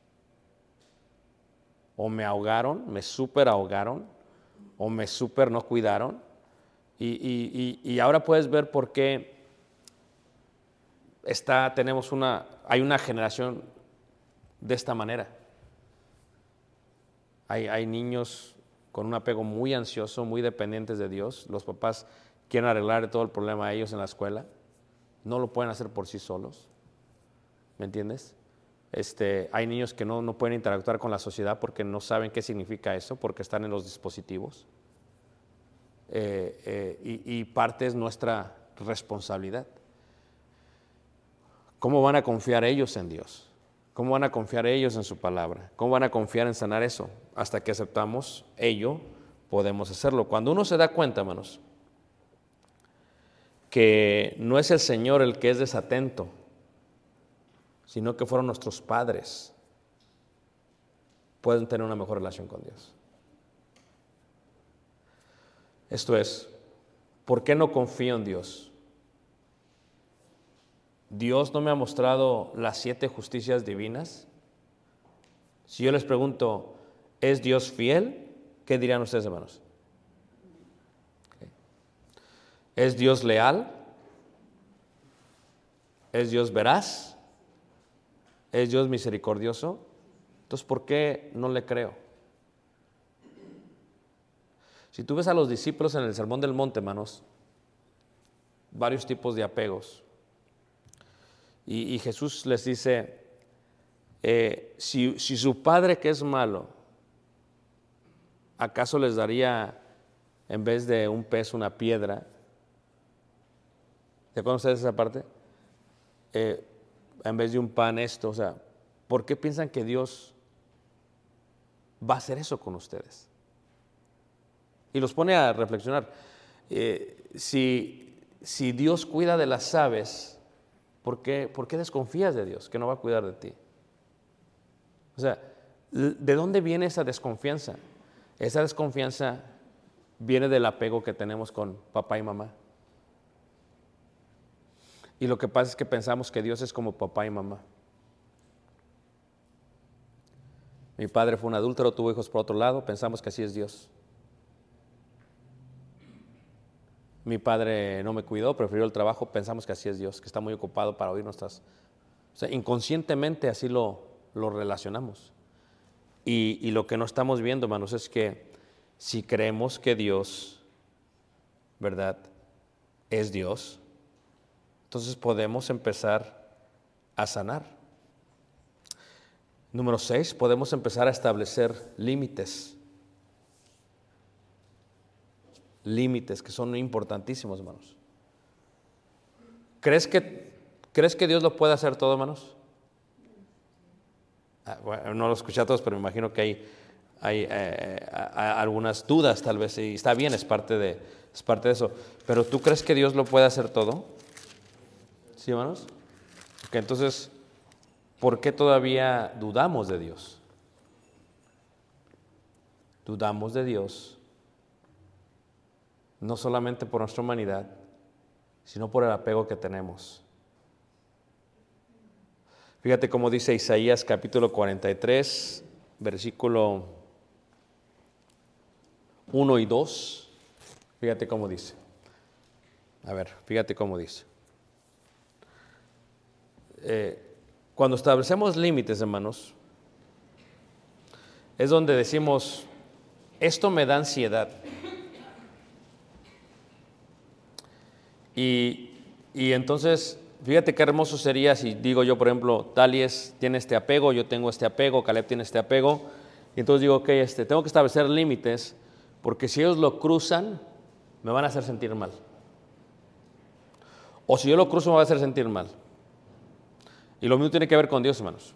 O me ahogaron, me súper ahogaron, o me súper no cuidaron. Y ahora puedes ver por qué hay una generación de esta manera. Hay niños con un apego muy ansioso, muy dependientes de Dios. Los papás quieren arreglar todo el problema a ellos en la escuela. No lo pueden hacer por sí solos. ¿Me entiendes? Hay niños que no pueden interactuar con la sociedad porque no saben qué significa eso, porque están en los dispositivos. Y parte es nuestra responsabilidad. ¿Cómo van a confiar ellos en Dios? ¿Cómo van a confiar ellos en su palabra? ¿Cómo van a confiar en sanar eso? Hasta que aceptamos ello, podemos hacerlo. Cuando uno se da cuenta, hermanos, que no es el Señor el que es desatento, sino que fueron nuestros padres, pueden tener una mejor relación con Dios. Esto es, ¿por qué no confío en Dios? ¿Dios no me ha mostrado las 7 justicias divinas? Si yo les pregunto, ¿es Dios fiel? ¿Qué dirían ustedes, hermanos? ¿Es Dios leal? ¿Es Dios veraz? ¿Es Dios misericordioso? Entonces, ¿por qué no le creo? Si tú ves a los discípulos en el Sermón del Monte, hermanos, varios tipos de apegos. Y Jesús les dice, si su padre que es malo, ¿acaso les daría en vez de un pez una piedra? ¿Te acuerdan ustedes esa parte? En vez de un pan esto, o sea, ¿por qué piensan que Dios va a hacer eso con ustedes? Y los pone a reflexionar. Si Dios cuida de las aves, ¿por qué desconfías de Dios que no va a cuidar de ti? O sea, ¿de dónde viene esa desconfianza? Esa desconfianza viene del apego que tenemos con papá y mamá. Y lo que pasa es que pensamos que Dios es como papá y mamá. Mi padre fue un adúltero, tuvo hijos por otro lado, pensamos que así es Dios. Mi padre no me cuidó, prefirió el trabajo, pensamos que así es Dios, que está muy ocupado para oír nuestras... O sea, inconscientemente así lo relacionamos. Y lo que no estamos viendo, hermanos, es que si creemos que Dios, ¿verdad?, es Dios, entonces podemos empezar a sanar. Número 6, podemos empezar a establecer límites. Límites que son importantísimos, hermanos. ¿Crees que Dios lo puede hacer todo, hermanos? Bueno, no lo escuché a todos, pero me imagino que hay algunas dudas tal vez, y está bien, es parte de eso. Pero ¿tú crees que Dios lo puede hacer todo? ¿Sí, hermanos? Okay, entonces, ¿por qué todavía dudamos de Dios? Dudamos de Dios no solamente por nuestra humanidad, sino por el apego que tenemos. Fíjate cómo dice Isaías capítulo 43, versículo 1 y 2. Fíjate cómo dice. A ver, fíjate cómo dice. Cuando establecemos límites, hermanos, es donde decimos, esto me da ansiedad. Y entonces, fíjate qué hermoso sería si digo yo, por ejemplo, Talies tiene este apego, yo tengo este apego, Caleb tiene este apego, y entonces digo, ok, tengo que establecer límites, porque si ellos lo cruzan, me van a hacer sentir mal. O si yo lo cruzo, me va a hacer sentir mal. Y lo mismo tiene que ver con Dios, hermanos.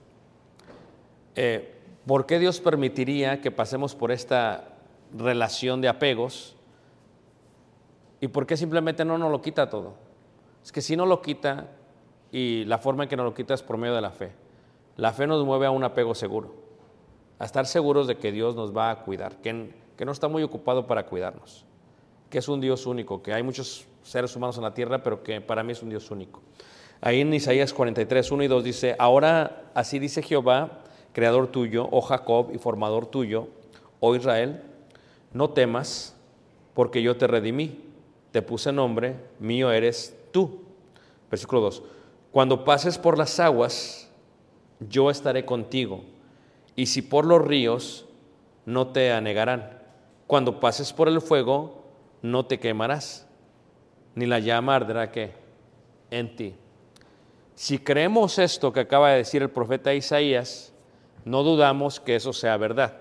¿Por qué Dios permitiría que pasemos por esta relación de apegos? ¿Y por qué simplemente no nos lo quita todo? Es que si no lo quita, y la forma en que nos lo quita es por medio de la fe. La fe nos mueve a un apego seguro, a estar seguros de que Dios nos va a cuidar, que no está muy ocupado para cuidarnos, que es un Dios único, que hay muchos seres humanos en la tierra, pero que para mí es un Dios único. Ahí en Isaías 43, 1 y 2 dice, ahora así dice Jehová, creador tuyo, oh Jacob, y formador tuyo, oh Israel, no temas, porque yo te redimí, te puse nombre, mío eres tú. Versículo 2, cuando pases por las aguas, yo estaré contigo, y si por los ríos, no te anegarán. Cuando pases por el fuego, no te quemarás, ni la llama arderá ¿qué? En ti. Si creemos esto que acaba de decir el profeta Isaías, no dudamos que eso sea verdad.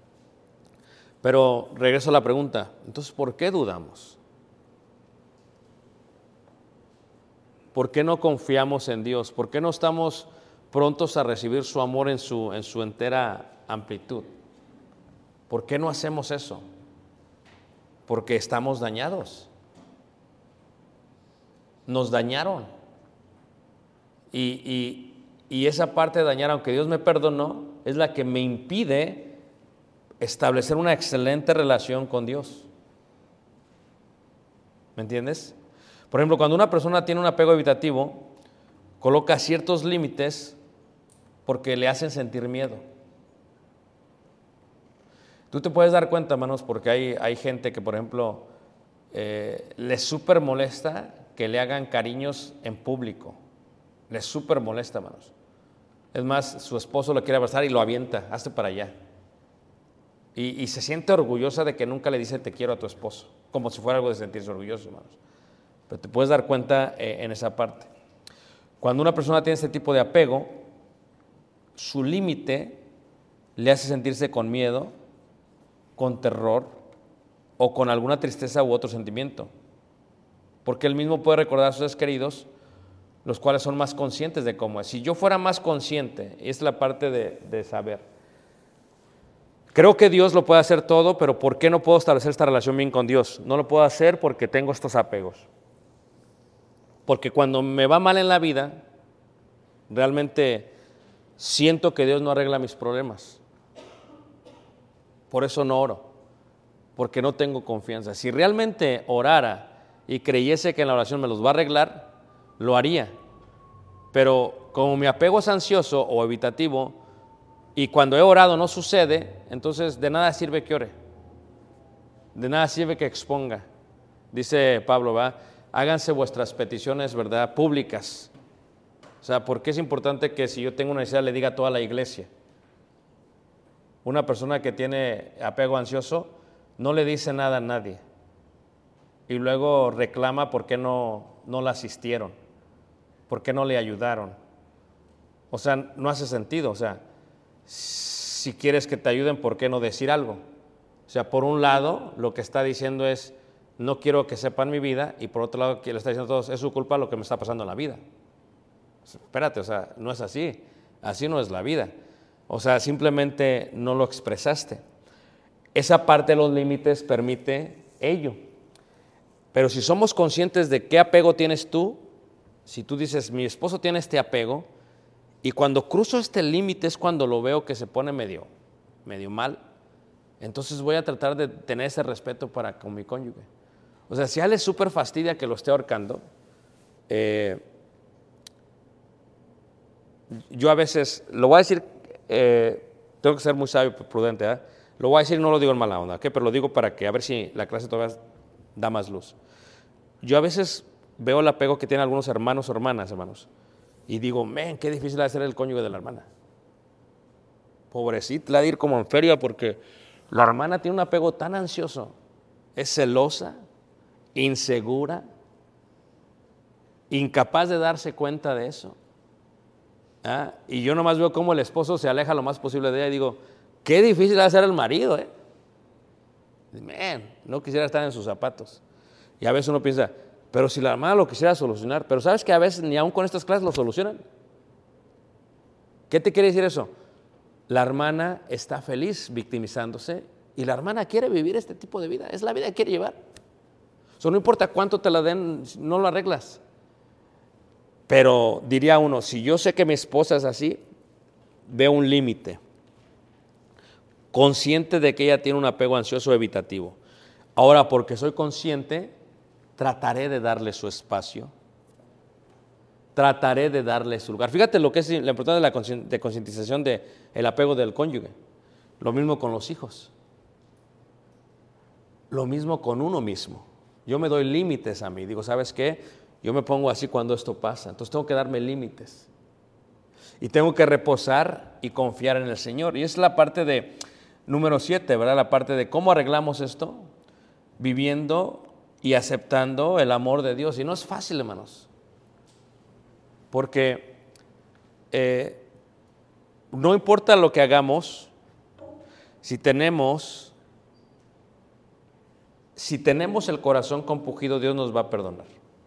Pero regreso a la pregunta, entonces, ¿por qué dudamos? ¿Por qué no confiamos en Dios? ¿Por qué no estamos prontos a recibir su amor en su entera amplitud? ¿Por qué no hacemos eso? Porque estamos dañados. Nos dañaron. Y esa parte de dañar, aunque Dios me perdonó, es la que me impide establecer una excelente relación con Dios. ¿Me entiendes? Por ejemplo, cuando una persona tiene un apego evitativo, coloca ciertos límites porque le hacen sentir miedo. Tú te puedes dar cuenta, hermanos, porque hay gente que, por ejemplo, les súper molesta que le hagan cariños en público. Les súper molesta, hermanos. Es más, su esposo lo quiere abrazar y lo avienta, hazte para allá. Y se siente orgullosa de que nunca le dice te quiero a tu esposo, como si fuera algo de sentirse orgulloso, hermanos. Pero te puedes dar cuenta en esa parte. Cuando una persona tiene este tipo de apego, su límite le hace sentirse con miedo, con terror o con alguna tristeza u otro sentimiento. Porque él mismo puede recordar a sus seres queridos, los cuales son más conscientes de cómo es. Si yo fuera más consciente, esta es la parte de saber. Creo que Dios lo puede hacer todo, pero ¿por qué no puedo establecer esta relación bien con Dios? No lo puedo hacer porque tengo estos apegos. Porque cuando me va mal en la vida, realmente siento que Dios no arregla mis problemas. Por eso no oro, porque no tengo confianza. Si realmente orara y creyese que en la oración me los va a arreglar, lo haría. Pero como mi apego es ansioso o evitativo, y cuando he orado no sucede, entonces de nada sirve que ore. De nada sirve que exponga. Dice Pablo, ¿va? Háganse vuestras peticiones, ¿verdad?, públicas. O sea, ¿por qué es importante que si yo tengo una necesidad le diga a toda la iglesia? Una persona que tiene apego ansioso no le dice nada a nadie. Y luego reclama por qué no la asistieron, por qué no le ayudaron. O sea, no hace sentido. O sea, si quieres que te ayuden, ¿por qué no decir algo? O sea, por un lado, lo que está diciendo es, no quiero que sepan mi vida, y por otro lado, que le está diciendo a todos, es su culpa lo que me está pasando en la vida. Espérate, o sea, no es así. Así no es la vida. O sea, simplemente no lo expresaste. Esa parte de los límites permite ello. Pero si somos conscientes de qué apego tienes tú, si tú dices, mi esposo tiene este apego, y cuando cruzo este límite es cuando lo veo que se pone medio mal, entonces voy a tratar de tener ese respeto para con mi cónyuge. O sea, si a él es súper fastidia que lo esté ahorcando, yo a veces, lo voy a decir, tengo que ser muy sabio y prudente, ¿eh? Lo voy a decir, no lo digo en mala onda, ¿okay? Pero lo digo para que a ver si la clase todavía da más luz. Yo a veces veo el apego que tienen algunos hermanos o hermanas, y digo, qué difícil va a ser el cónyuge de la hermana. Pobrecita, la de ir como en feria porque la hermana tiene un apego tan ansioso, es celosa, insegura, incapaz de darse cuenta de eso. Y yo nomás veo cómo el esposo se aleja lo más posible de ella y digo, qué difícil va a ser el marido, no quisiera estar en sus zapatos. Y a veces uno piensa, pero si la hermana lo quisiera solucionar, pero ¿sabes que a veces ni aún con estas clases lo solucionan? ¿Qué te quiere decir eso? La hermana está feliz victimizándose y la hermana quiere vivir este tipo de vida, es la vida que quiere llevar. Eso no importa cuánto te la den, no lo arreglas. Pero diría uno, si yo sé que mi esposa es así, veo un límite, consciente de que ella tiene un apego ansioso evitativo. Ahora, porque soy consciente, trataré de darle su espacio, trataré de darle su lugar. Fíjate lo que es la importancia de concientización del apego del cónyuge. Lo mismo con los hijos. Lo mismo con uno mismo. Yo me doy límites a mí. Digo, ¿sabes qué? Yo me pongo así cuando esto pasa. Entonces tengo que darme límites. Y tengo que reposar y confiar en el Señor. Y es la parte de número 7, ¿verdad? La parte de cómo arreglamos esto. Viviendo y aceptando el amor de Dios. Y no es fácil, hermanos. Porque no importa lo que hagamos, si tenemos el corazón compungido, Dios nos va a perdonar.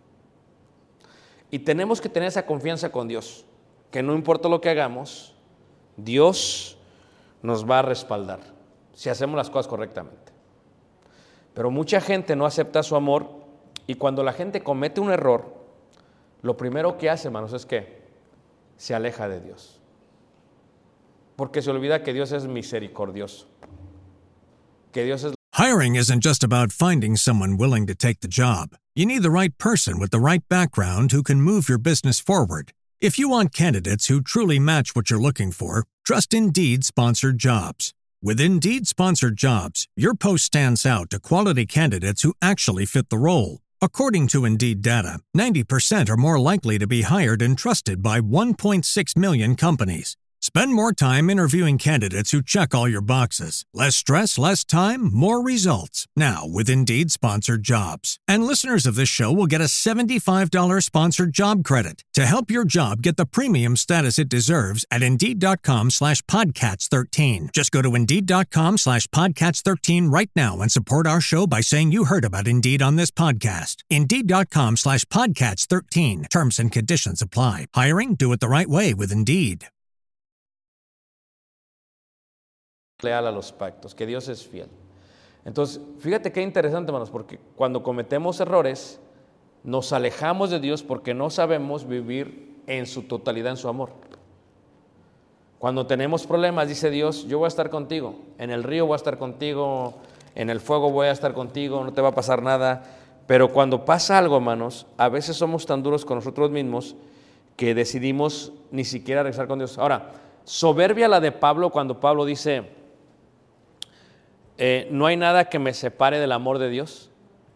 Y tenemos que tener esa confianza con Dios, que no importa lo que hagamos, Dios nos va a respaldar, si hacemos las cosas correctamente. Pero mucha gente no acepta su amor, y cuando la gente comete un error, lo primero que hace, hermanos, es que se aleja de Dios. Porque se olvida que Dios es misericordioso. Que Dios es... Hiring isn't just about finding someone willing to take the job. You need the right person with the right background who can move your business forward. If you want candidates who truly match what you're looking for, trust Indeed Sponsored Jobs. With Indeed Sponsored Jobs, your post stands out to quality candidates who actually fit the role. According to Indeed data, 90% are more likely to be hired and trusted by 1.6 million companies. Spend more time interviewing candidates who check all your boxes. Less stress, less time, more results. Now with Indeed Sponsored Jobs. And listeners of this show will get a $75 sponsored job credit to help your job get the premium status it deserves at Indeed.com/Podcats13. Just go to Indeed.com/Podcats13 right now and support our show by saying you heard about Indeed on this podcast. Indeed.com/Podcats13. Terms and conditions apply. Hiring? Do it the right way with Indeed. Leal a los pactos, que Dios es fiel. Entonces, fíjate qué interesante, hermanos, porque cuando cometemos errores, nos alejamos de Dios porque no sabemos vivir en su totalidad, en su amor. Cuando tenemos problemas, dice Dios, yo voy a estar contigo, en el río voy a estar contigo, en el fuego voy a estar contigo, no te va a pasar nada. Pero cuando pasa algo, hermanos, a veces somos tan duros con nosotros mismos que decidimos ni siquiera regresar con Dios. Ahora, soberbia la de Pablo cuando Pablo dice, no hay nada que me separe del amor de Dios.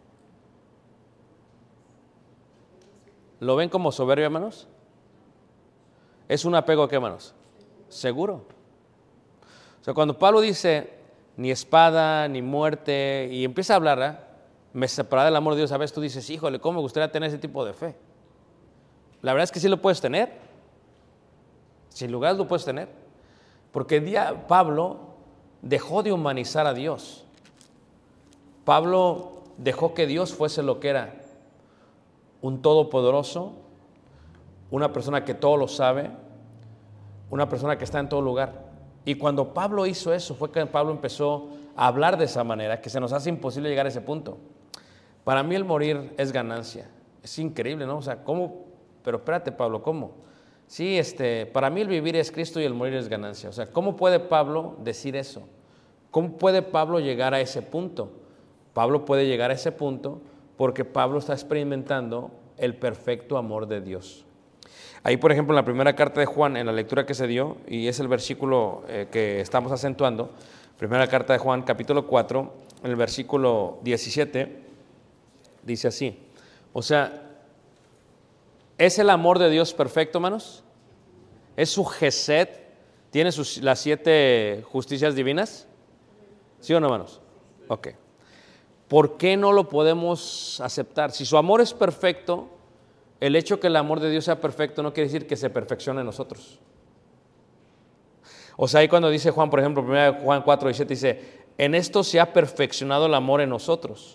¿Lo ven como soberbia, hermanos? ¿Es un apego a qué, hermanos? Seguro. O sea, cuando Pablo dice, ni espada, ni muerte, y empieza a hablar, me separará del amor de Dios, a veces tú dices, híjole, ¿cómo me gustaría tener ese tipo de fe? La verdad es que sí lo puedes tener. Sin lugar lo puedes tener. Porque Pablo dejó de humanizar a Dios. Pablo dejó que Dios fuese lo que era. Un todopoderoso, una persona que todo lo sabe, una persona que está en todo lugar. Y cuando Pablo hizo eso, fue que Pablo empezó a hablar de esa manera, que se nos hace imposible llegar a ese punto. Para mí el morir es ganancia. Es increíble, ¿no? O sea, ¿cómo? Pero espérate, Pablo, ¿cómo? Sí, para mí el vivir es Cristo y el morir es ganancia. O sea, ¿cómo puede Pablo decir eso? ¿Cómo puede Pablo llegar a ese punto? Pablo puede llegar a ese punto porque Pablo está experimentando el perfecto amor de Dios. Ahí, por ejemplo, en la primera carta de Juan, en la lectura que se dio, y es el versículo que estamos acentuando, primera carta de Juan, capítulo 4, en el versículo 17, dice así. O sea, ¿es el amor de Dios perfecto, hermanos? ¿Es su gesed? ¿Tiene las 7 justicias divinas? ¿Sí o no, hermanos? Ok. ¿Por qué no lo podemos aceptar? Si su amor es perfecto, el hecho que el amor de Dios sea perfecto no quiere decir que se perfeccione en nosotros. O sea, ahí cuando dice Juan, por ejemplo, 1 Juan 4, 17, dice, en esto se ha perfeccionado el amor en nosotros.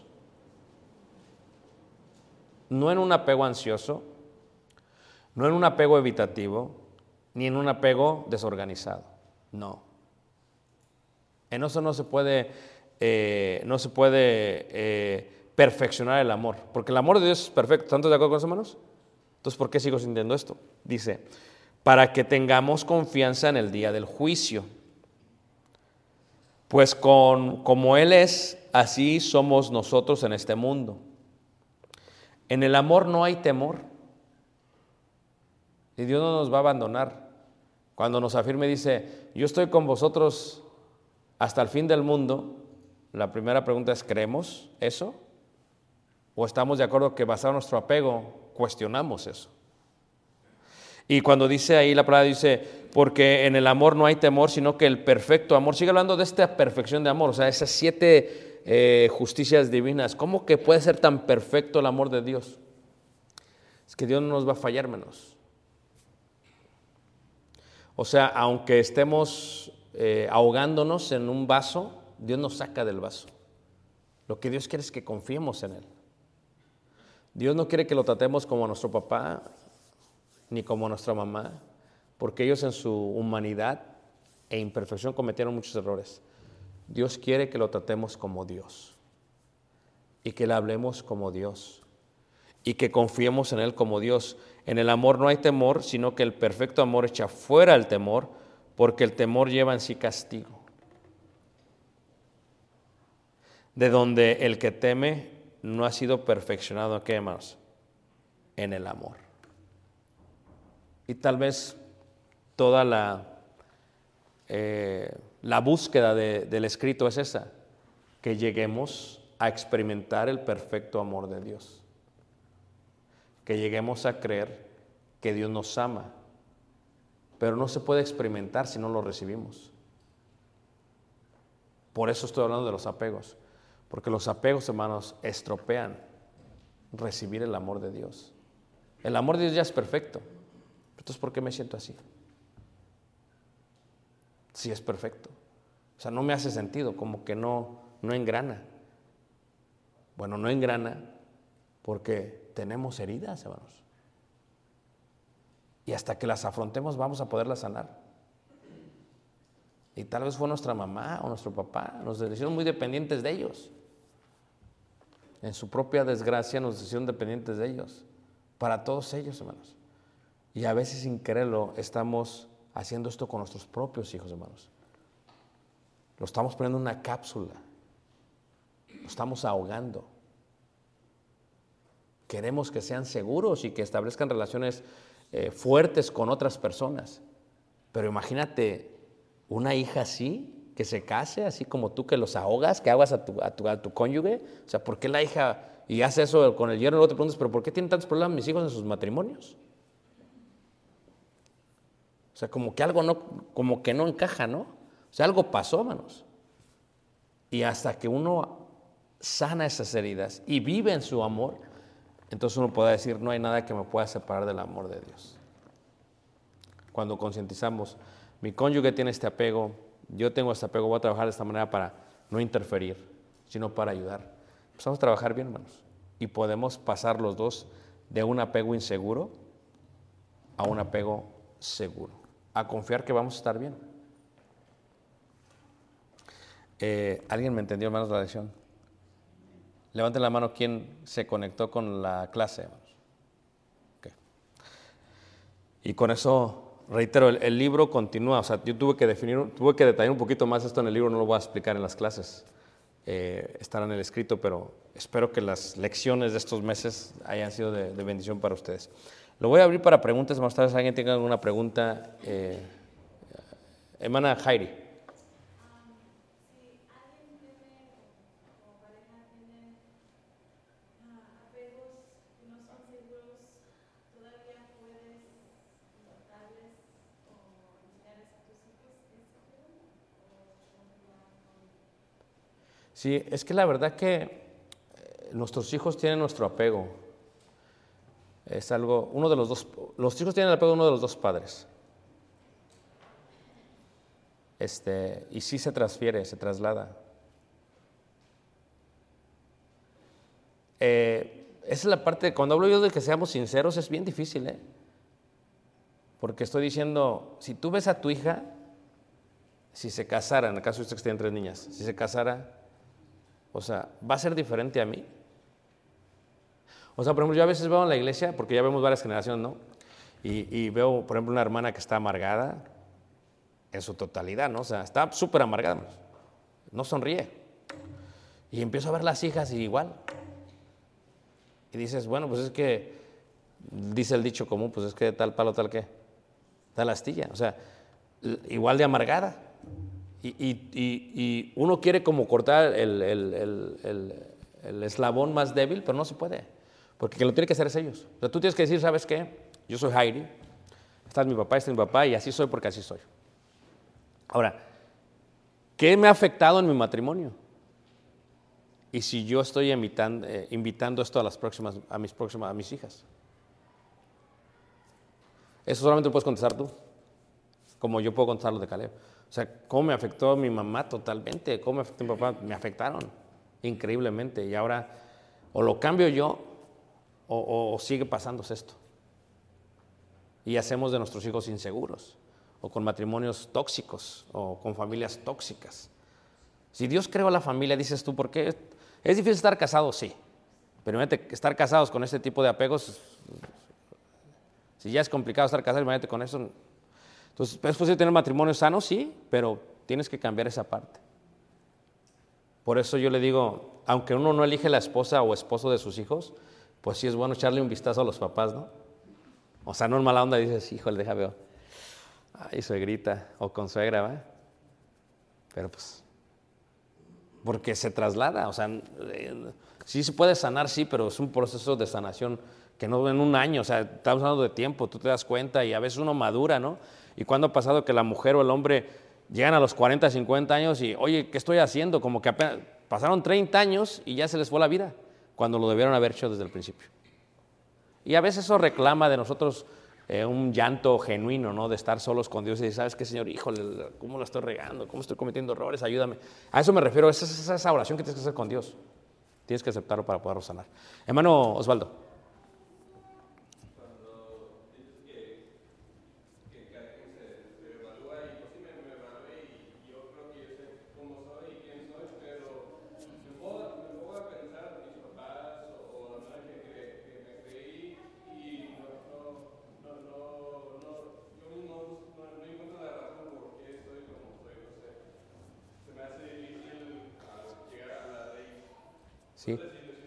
No en un apego ansioso, no en un apego evitativo, ni en un apego desorganizado. No. En eso no se puede perfeccionar el amor, porque el amor de Dios es perfecto. ¿Están todos de acuerdo con eso, hermanos? Entonces, ¿por qué sigo sintiendo esto? Dice, para que tengamos confianza en el día del juicio. Pues como Él es, así somos nosotros en este mundo. En el amor no hay temor. Y Dios no nos va a abandonar. Cuando nos afirme, dice, yo estoy con vosotros hasta el fin del mundo. La primera pregunta es, ¿creemos eso? ¿O estamos de acuerdo que basado en nuestro apego cuestionamos eso? Y cuando dice ahí la palabra, dice, porque en el amor no hay temor, sino que el perfecto amor, sigue hablando de esta perfección de amor, o sea, esas 7 justicias divinas. ¿Cómo que puede ser tan perfecto el amor de Dios? Es que Dios no nos va a fallar, menos. O sea, aunque estemos ahogándonos en un vaso, Dios nos saca del vaso. Lo que Dios quiere es que confiemos en Él. Dios no quiere que lo tratemos como a nuestro papá, ni como a nuestra mamá, porque ellos en su humanidad e imperfección cometieron muchos errores. Dios quiere que lo tratemos como Dios y que le hablemos como Dios y que confiemos en Él como Dios. En el amor no hay temor, sino que el perfecto amor echa fuera el temor, porque el temor lleva en sí castigo. De donde el que teme no ha sido perfeccionado, ¿qué, hermanos? En el amor. Y tal vez toda la búsqueda del escrito es esa, que lleguemos a experimentar el perfecto amor de Dios, que lleguemos a creer que Dios nos ama, pero no se puede experimentar si no lo recibimos. Por eso estoy hablando de los apegos, porque los apegos, hermanos, estropean recibir el amor de Dios. El amor de Dios ya es perfecto. Entonces, ¿por qué me siento así? Sí, es perfecto. O sea, no me hace sentido, como que no engrana. Bueno, no engrana porque tenemos heridas, hermanos. Y hasta que las afrontemos vamos a poderlas sanar. Y tal vez fue nuestra mamá o nuestro papá, nos hicieron muy dependientes de ellos. En su propia desgracia nos hicieron dependientes de ellos. Para todos ellos, hermanos. Y a veces sin quererlo estamos haciendo esto con nuestros propios hijos, hermanos. Lo estamos poniendo en una cápsula. Lo estamos ahogando. Queremos que sean seguros y que establezcan relaciones fuertes con otras personas. Pero imagínate una hija así, que se case, así como tú, que los ahogas, que ahogas a tu cónyuge. O sea, ¿por qué la hija y hace eso con el yerno? Y luego te preguntas, ¿pero por qué tienen tantos problemas mis hijos en sus matrimonios? O sea, como que algo como que no encaja, ¿no? O sea, algo pasó, hermanos. Y hasta que uno sana esas heridas y vive en su amor, entonces uno puede decir, no hay nada que me pueda separar del amor de Dios. Cuando concientizamos, mi cónyuge tiene este apego, yo tengo este apego, voy a trabajar de esta manera para no interferir, sino para ayudar. Empezamos a trabajar bien, hermanos. Y podemos pasar los dos de un apego inseguro a un apego seguro, a confiar que vamos a estar bien. ¿Alguien me entendió, hermanos, la lección? Levanten la mano quien se conectó con la clase, hermanos. Okay. Y con eso, reitero, el libro continúa. O sea, yo tuve que detallar un poquito más esto en el libro, no lo voy a explicar en las clases. Estará en el escrito, pero espero que las lecciones de estos meses hayan sido de bendición para ustedes. Lo voy a abrir para preguntas, más tarde si alguien tenga alguna pregunta. Hermana Jairi. Sí, es que la verdad que nuestros hijos tienen nuestro apego. Es algo, los hijos tienen el apego de uno de los dos padres. Y sí se transfiere, se traslada. Esa es la parte, cuando hablo yo de que seamos sinceros, es bien difícil, porque estoy diciendo, si tú ves a tu hija, si se casara, en el caso de usted que tienen 3 niñas, si se casara, o sea, ¿va a ser diferente a mí? O sea, por ejemplo, yo a veces veo en la iglesia, porque ya vemos varias generaciones, ¿no? Y veo, por ejemplo, una hermana que está amargada en su totalidad, ¿no? O sea, está súper amargada, no sonríe. Y empiezo a ver las hijas y igual. Y dices, bueno, pues es que, dice el dicho común, pues es que tal palo, tal qué, tal astilla. O sea, igual de amargada. Y uno quiere como cortar el eslabón más débil, pero no se puede, porque quien lo tiene que hacer es ellos. O sea, tú tienes que decir, ¿sabes qué? Yo soy Jairi, este es mi papá, y así soy porque así soy. Ahora, ¿qué me ha afectado en mi matrimonio? Y si yo estoy invitando esto a mis hijas. Eso solamente lo puedes contestar tú, como yo puedo contestar lo de Caleb. O sea, ¿cómo me afectó a mi mamá totalmente? ¿Cómo me afectó a mi papá? Me afectaron increíblemente. Y ahora o lo cambio yo o sigue pasándose esto. Y hacemos de nuestros hijos inseguros, o con matrimonios tóxicos, o con familias tóxicas. Si Dios creó la familia, dices tú, ¿por qué? ¿Es difícil estar casados? Sí. Pero imagínate estar casados con este tipo de apegos. Si ya es complicado estar casados, imagínate con eso. Entonces, ¿es posible tener matrimonio sano? Sí, pero tienes que cambiar esa parte. Por eso yo le digo, aunque uno no elige la esposa o esposo de sus hijos, pues sí es bueno echarle un vistazo a los papás, ¿no? O sea, no en mala onda dices, híjole, deja veo. Ay, suegrita, o consuegra, ¿va? Pero pues, porque se traslada, o sea, sí se puede sanar, sí, pero es un proceso de sanación que no en un año, o sea, estamos hablando de tiempo, tú te das cuenta y a veces uno madura, ¿no? ¿Y cuándo ha pasado que la mujer o el hombre llegan a los 40, 50 años y, oye, ¿qué estoy haciendo? Como que apenas pasaron 30 años y ya se les fue la vida, cuando lo debieron haber hecho desde el principio. Y a veces eso reclama de nosotros un llanto genuino, ¿no? De estar solos con Dios y decir, ¿sabes qué, Señor? Híjole, ¿cómo la estoy regando? ¿Cómo estoy cometiendo errores? Ayúdame. A eso me refiero, esa es esa oración que tienes que hacer con Dios. Tienes que aceptarlo para poderlo sanar. Hermano Osvaldo. Sí.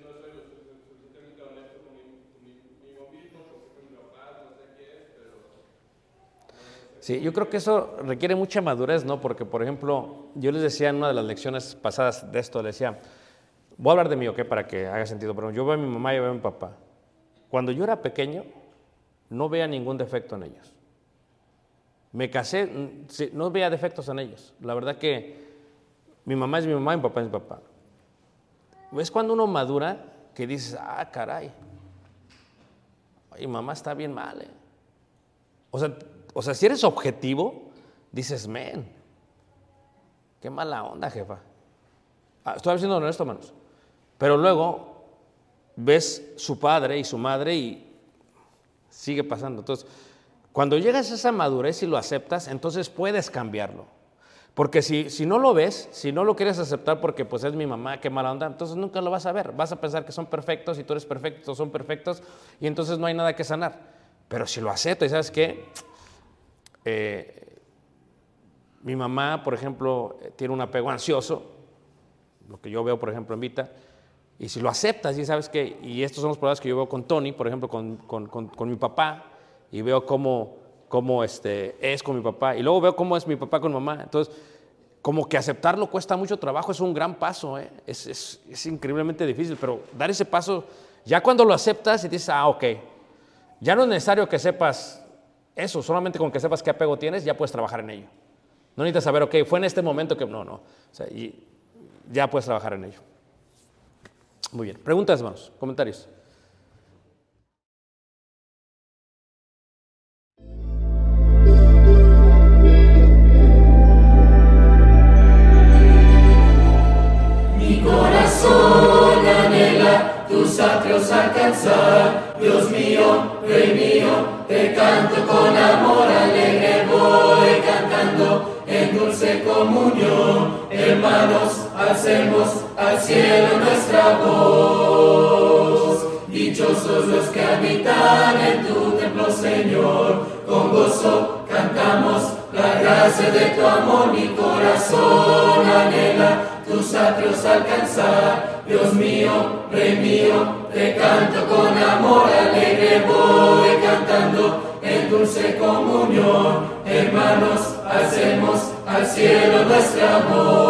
Sí, yo creo que eso requiere mucha madurez, ¿no? Porque, por ejemplo, yo les decía en una de las lecciones pasadas de esto, les decía, voy a hablar de mí, ¿ok? Para que haga sentido, pero yo veo a mi mamá y yo veo a mi papá. Cuando yo era pequeño, no veía ningún defecto en ellos. Me casé, no veía defectos en ellos. La verdad que mi mamá es mi mamá y mi papá es mi papá. Es cuando uno madura que dices, ah, caray, mi mamá está bien mal, O sea, si eres objetivo, dices, men, qué mala onda, jefa. Estoy siendo honesto, hermanos. Pero luego ves su padre y su madre y sigue pasando. Entonces, cuando llegas a esa madurez y lo aceptas, entonces puedes cambiarlo. Porque si no lo ves, si no lo quieres aceptar porque pues es mi mamá, qué mala onda, entonces nunca lo vas a ver. Vas a pensar que son perfectos y tú eres perfecto, todos son perfectos y entonces no hay nada que sanar. Pero si lo acepto y sabes qué, mi mamá, por ejemplo, tiene un apego ansioso, lo que yo veo, por ejemplo, en Vita, y si lo aceptas y sabes qué, y estos son los problemas que yo veo con Tony, por ejemplo, con mi papá, y veo cómo es con mi papá, y luego veo cómo es mi papá con mamá. Entonces, como que aceptarlo cuesta mucho trabajo, es un gran paso, es increíblemente difícil, pero dar ese paso, ya cuando lo aceptas y dices, ok, ya no es necesario que sepas eso, solamente con que sepas qué apego tienes, ya puedes trabajar en ello. No necesitas saber, ok, fue en este momento que... No. O sea, y ya puedes trabajar en ello. Muy bien. Preguntas, hermanos, comentarios. Mi corazón anhela tus atrios alcanzar. Dios mío, Rey mío, te canto con amor alegre, voy cantando en dulce comunión. Hermanos, alcemos al cielo nuestra voz. Dichosos los que habitan en tu templo, Señor. Con gozo cantamos la gracia de tu amor. Mi corazón anhela tus atrios alcanzar. Dios mío, Rey mío, te canto con amor alegre, voy cantando en dulce comunión. Hermanos, alcemos al cielo nuestra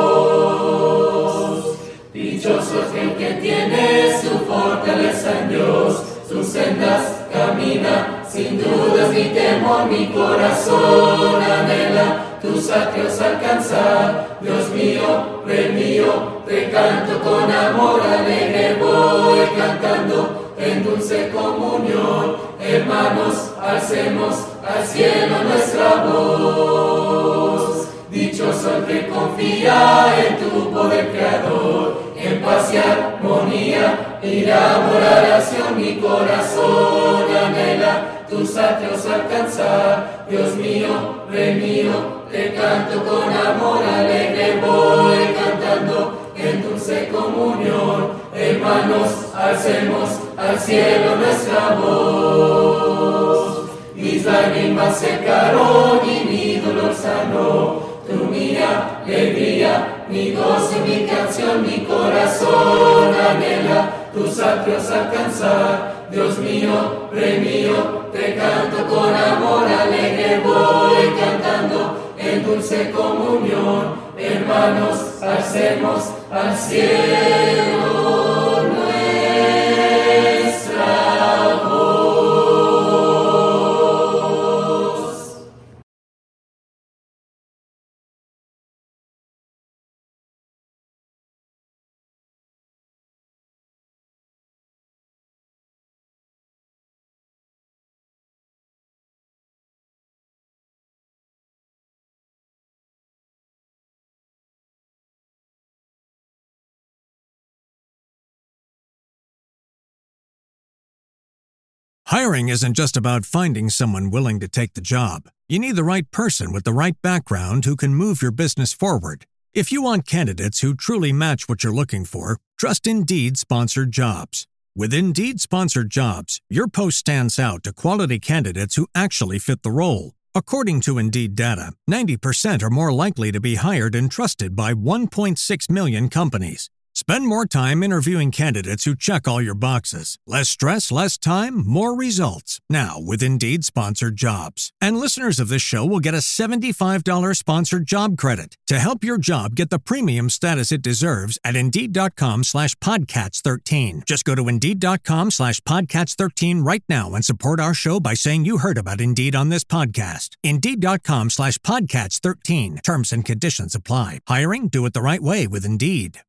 voz. Dichosos el que tiene su fortaleza en Dios, sus sendas camina sin dudas ni temor. Mi corazón anhela tus atrios alcanzar. Dios mío, Rey mío, te canto con amor alegre, voy cantando en dulce comunión. Hermanos, alcemos al cielo nuestra voz. Dichoso el que confía en tu poder creador, en paz y armonía irá a morar a Sion. Mi corazón anhela tus atrios alcanzar. Dios mío, Rey mío, te canto con amor alegre, voy cantando en dulce comunión. Hermanos, alcemos al cielo nuestra voz. Mis lágrimas secaron y mi dolor sanó. Tu mi alegría, mi gozo y mi canción. Mi corazón anhela tus atrios alcanzar. Dios mío, Rey mío, te canto con amor alegre, voy cantando en dulce comunión. Hermanos, alcemos al cielo nuestra voz. Hiring isn't just about finding someone willing to take the job. You need the right person with the right background who can move your business forward. If you want candidates who truly match what you're looking for, trust Indeed Sponsored Jobs. With Indeed Sponsored Jobs, your post stands out to quality candidates who actually fit the role. According to Indeed data, 90% are more likely to be hired and trusted by 1.6 million companies. Spend more time interviewing candidates who check all your boxes. Less stress, less time, more results. Now with Indeed Sponsored Jobs. And listeners of this show will get a $75 sponsored job credit to help your job get the premium status it deserves at Indeed.com/Podcats13. Just go to Indeed.com/Podcats13 right now and support our show by saying you heard about Indeed on this podcast. Indeed.com/Podcats13. Terms and conditions apply. Hiring? Do it the right way with Indeed.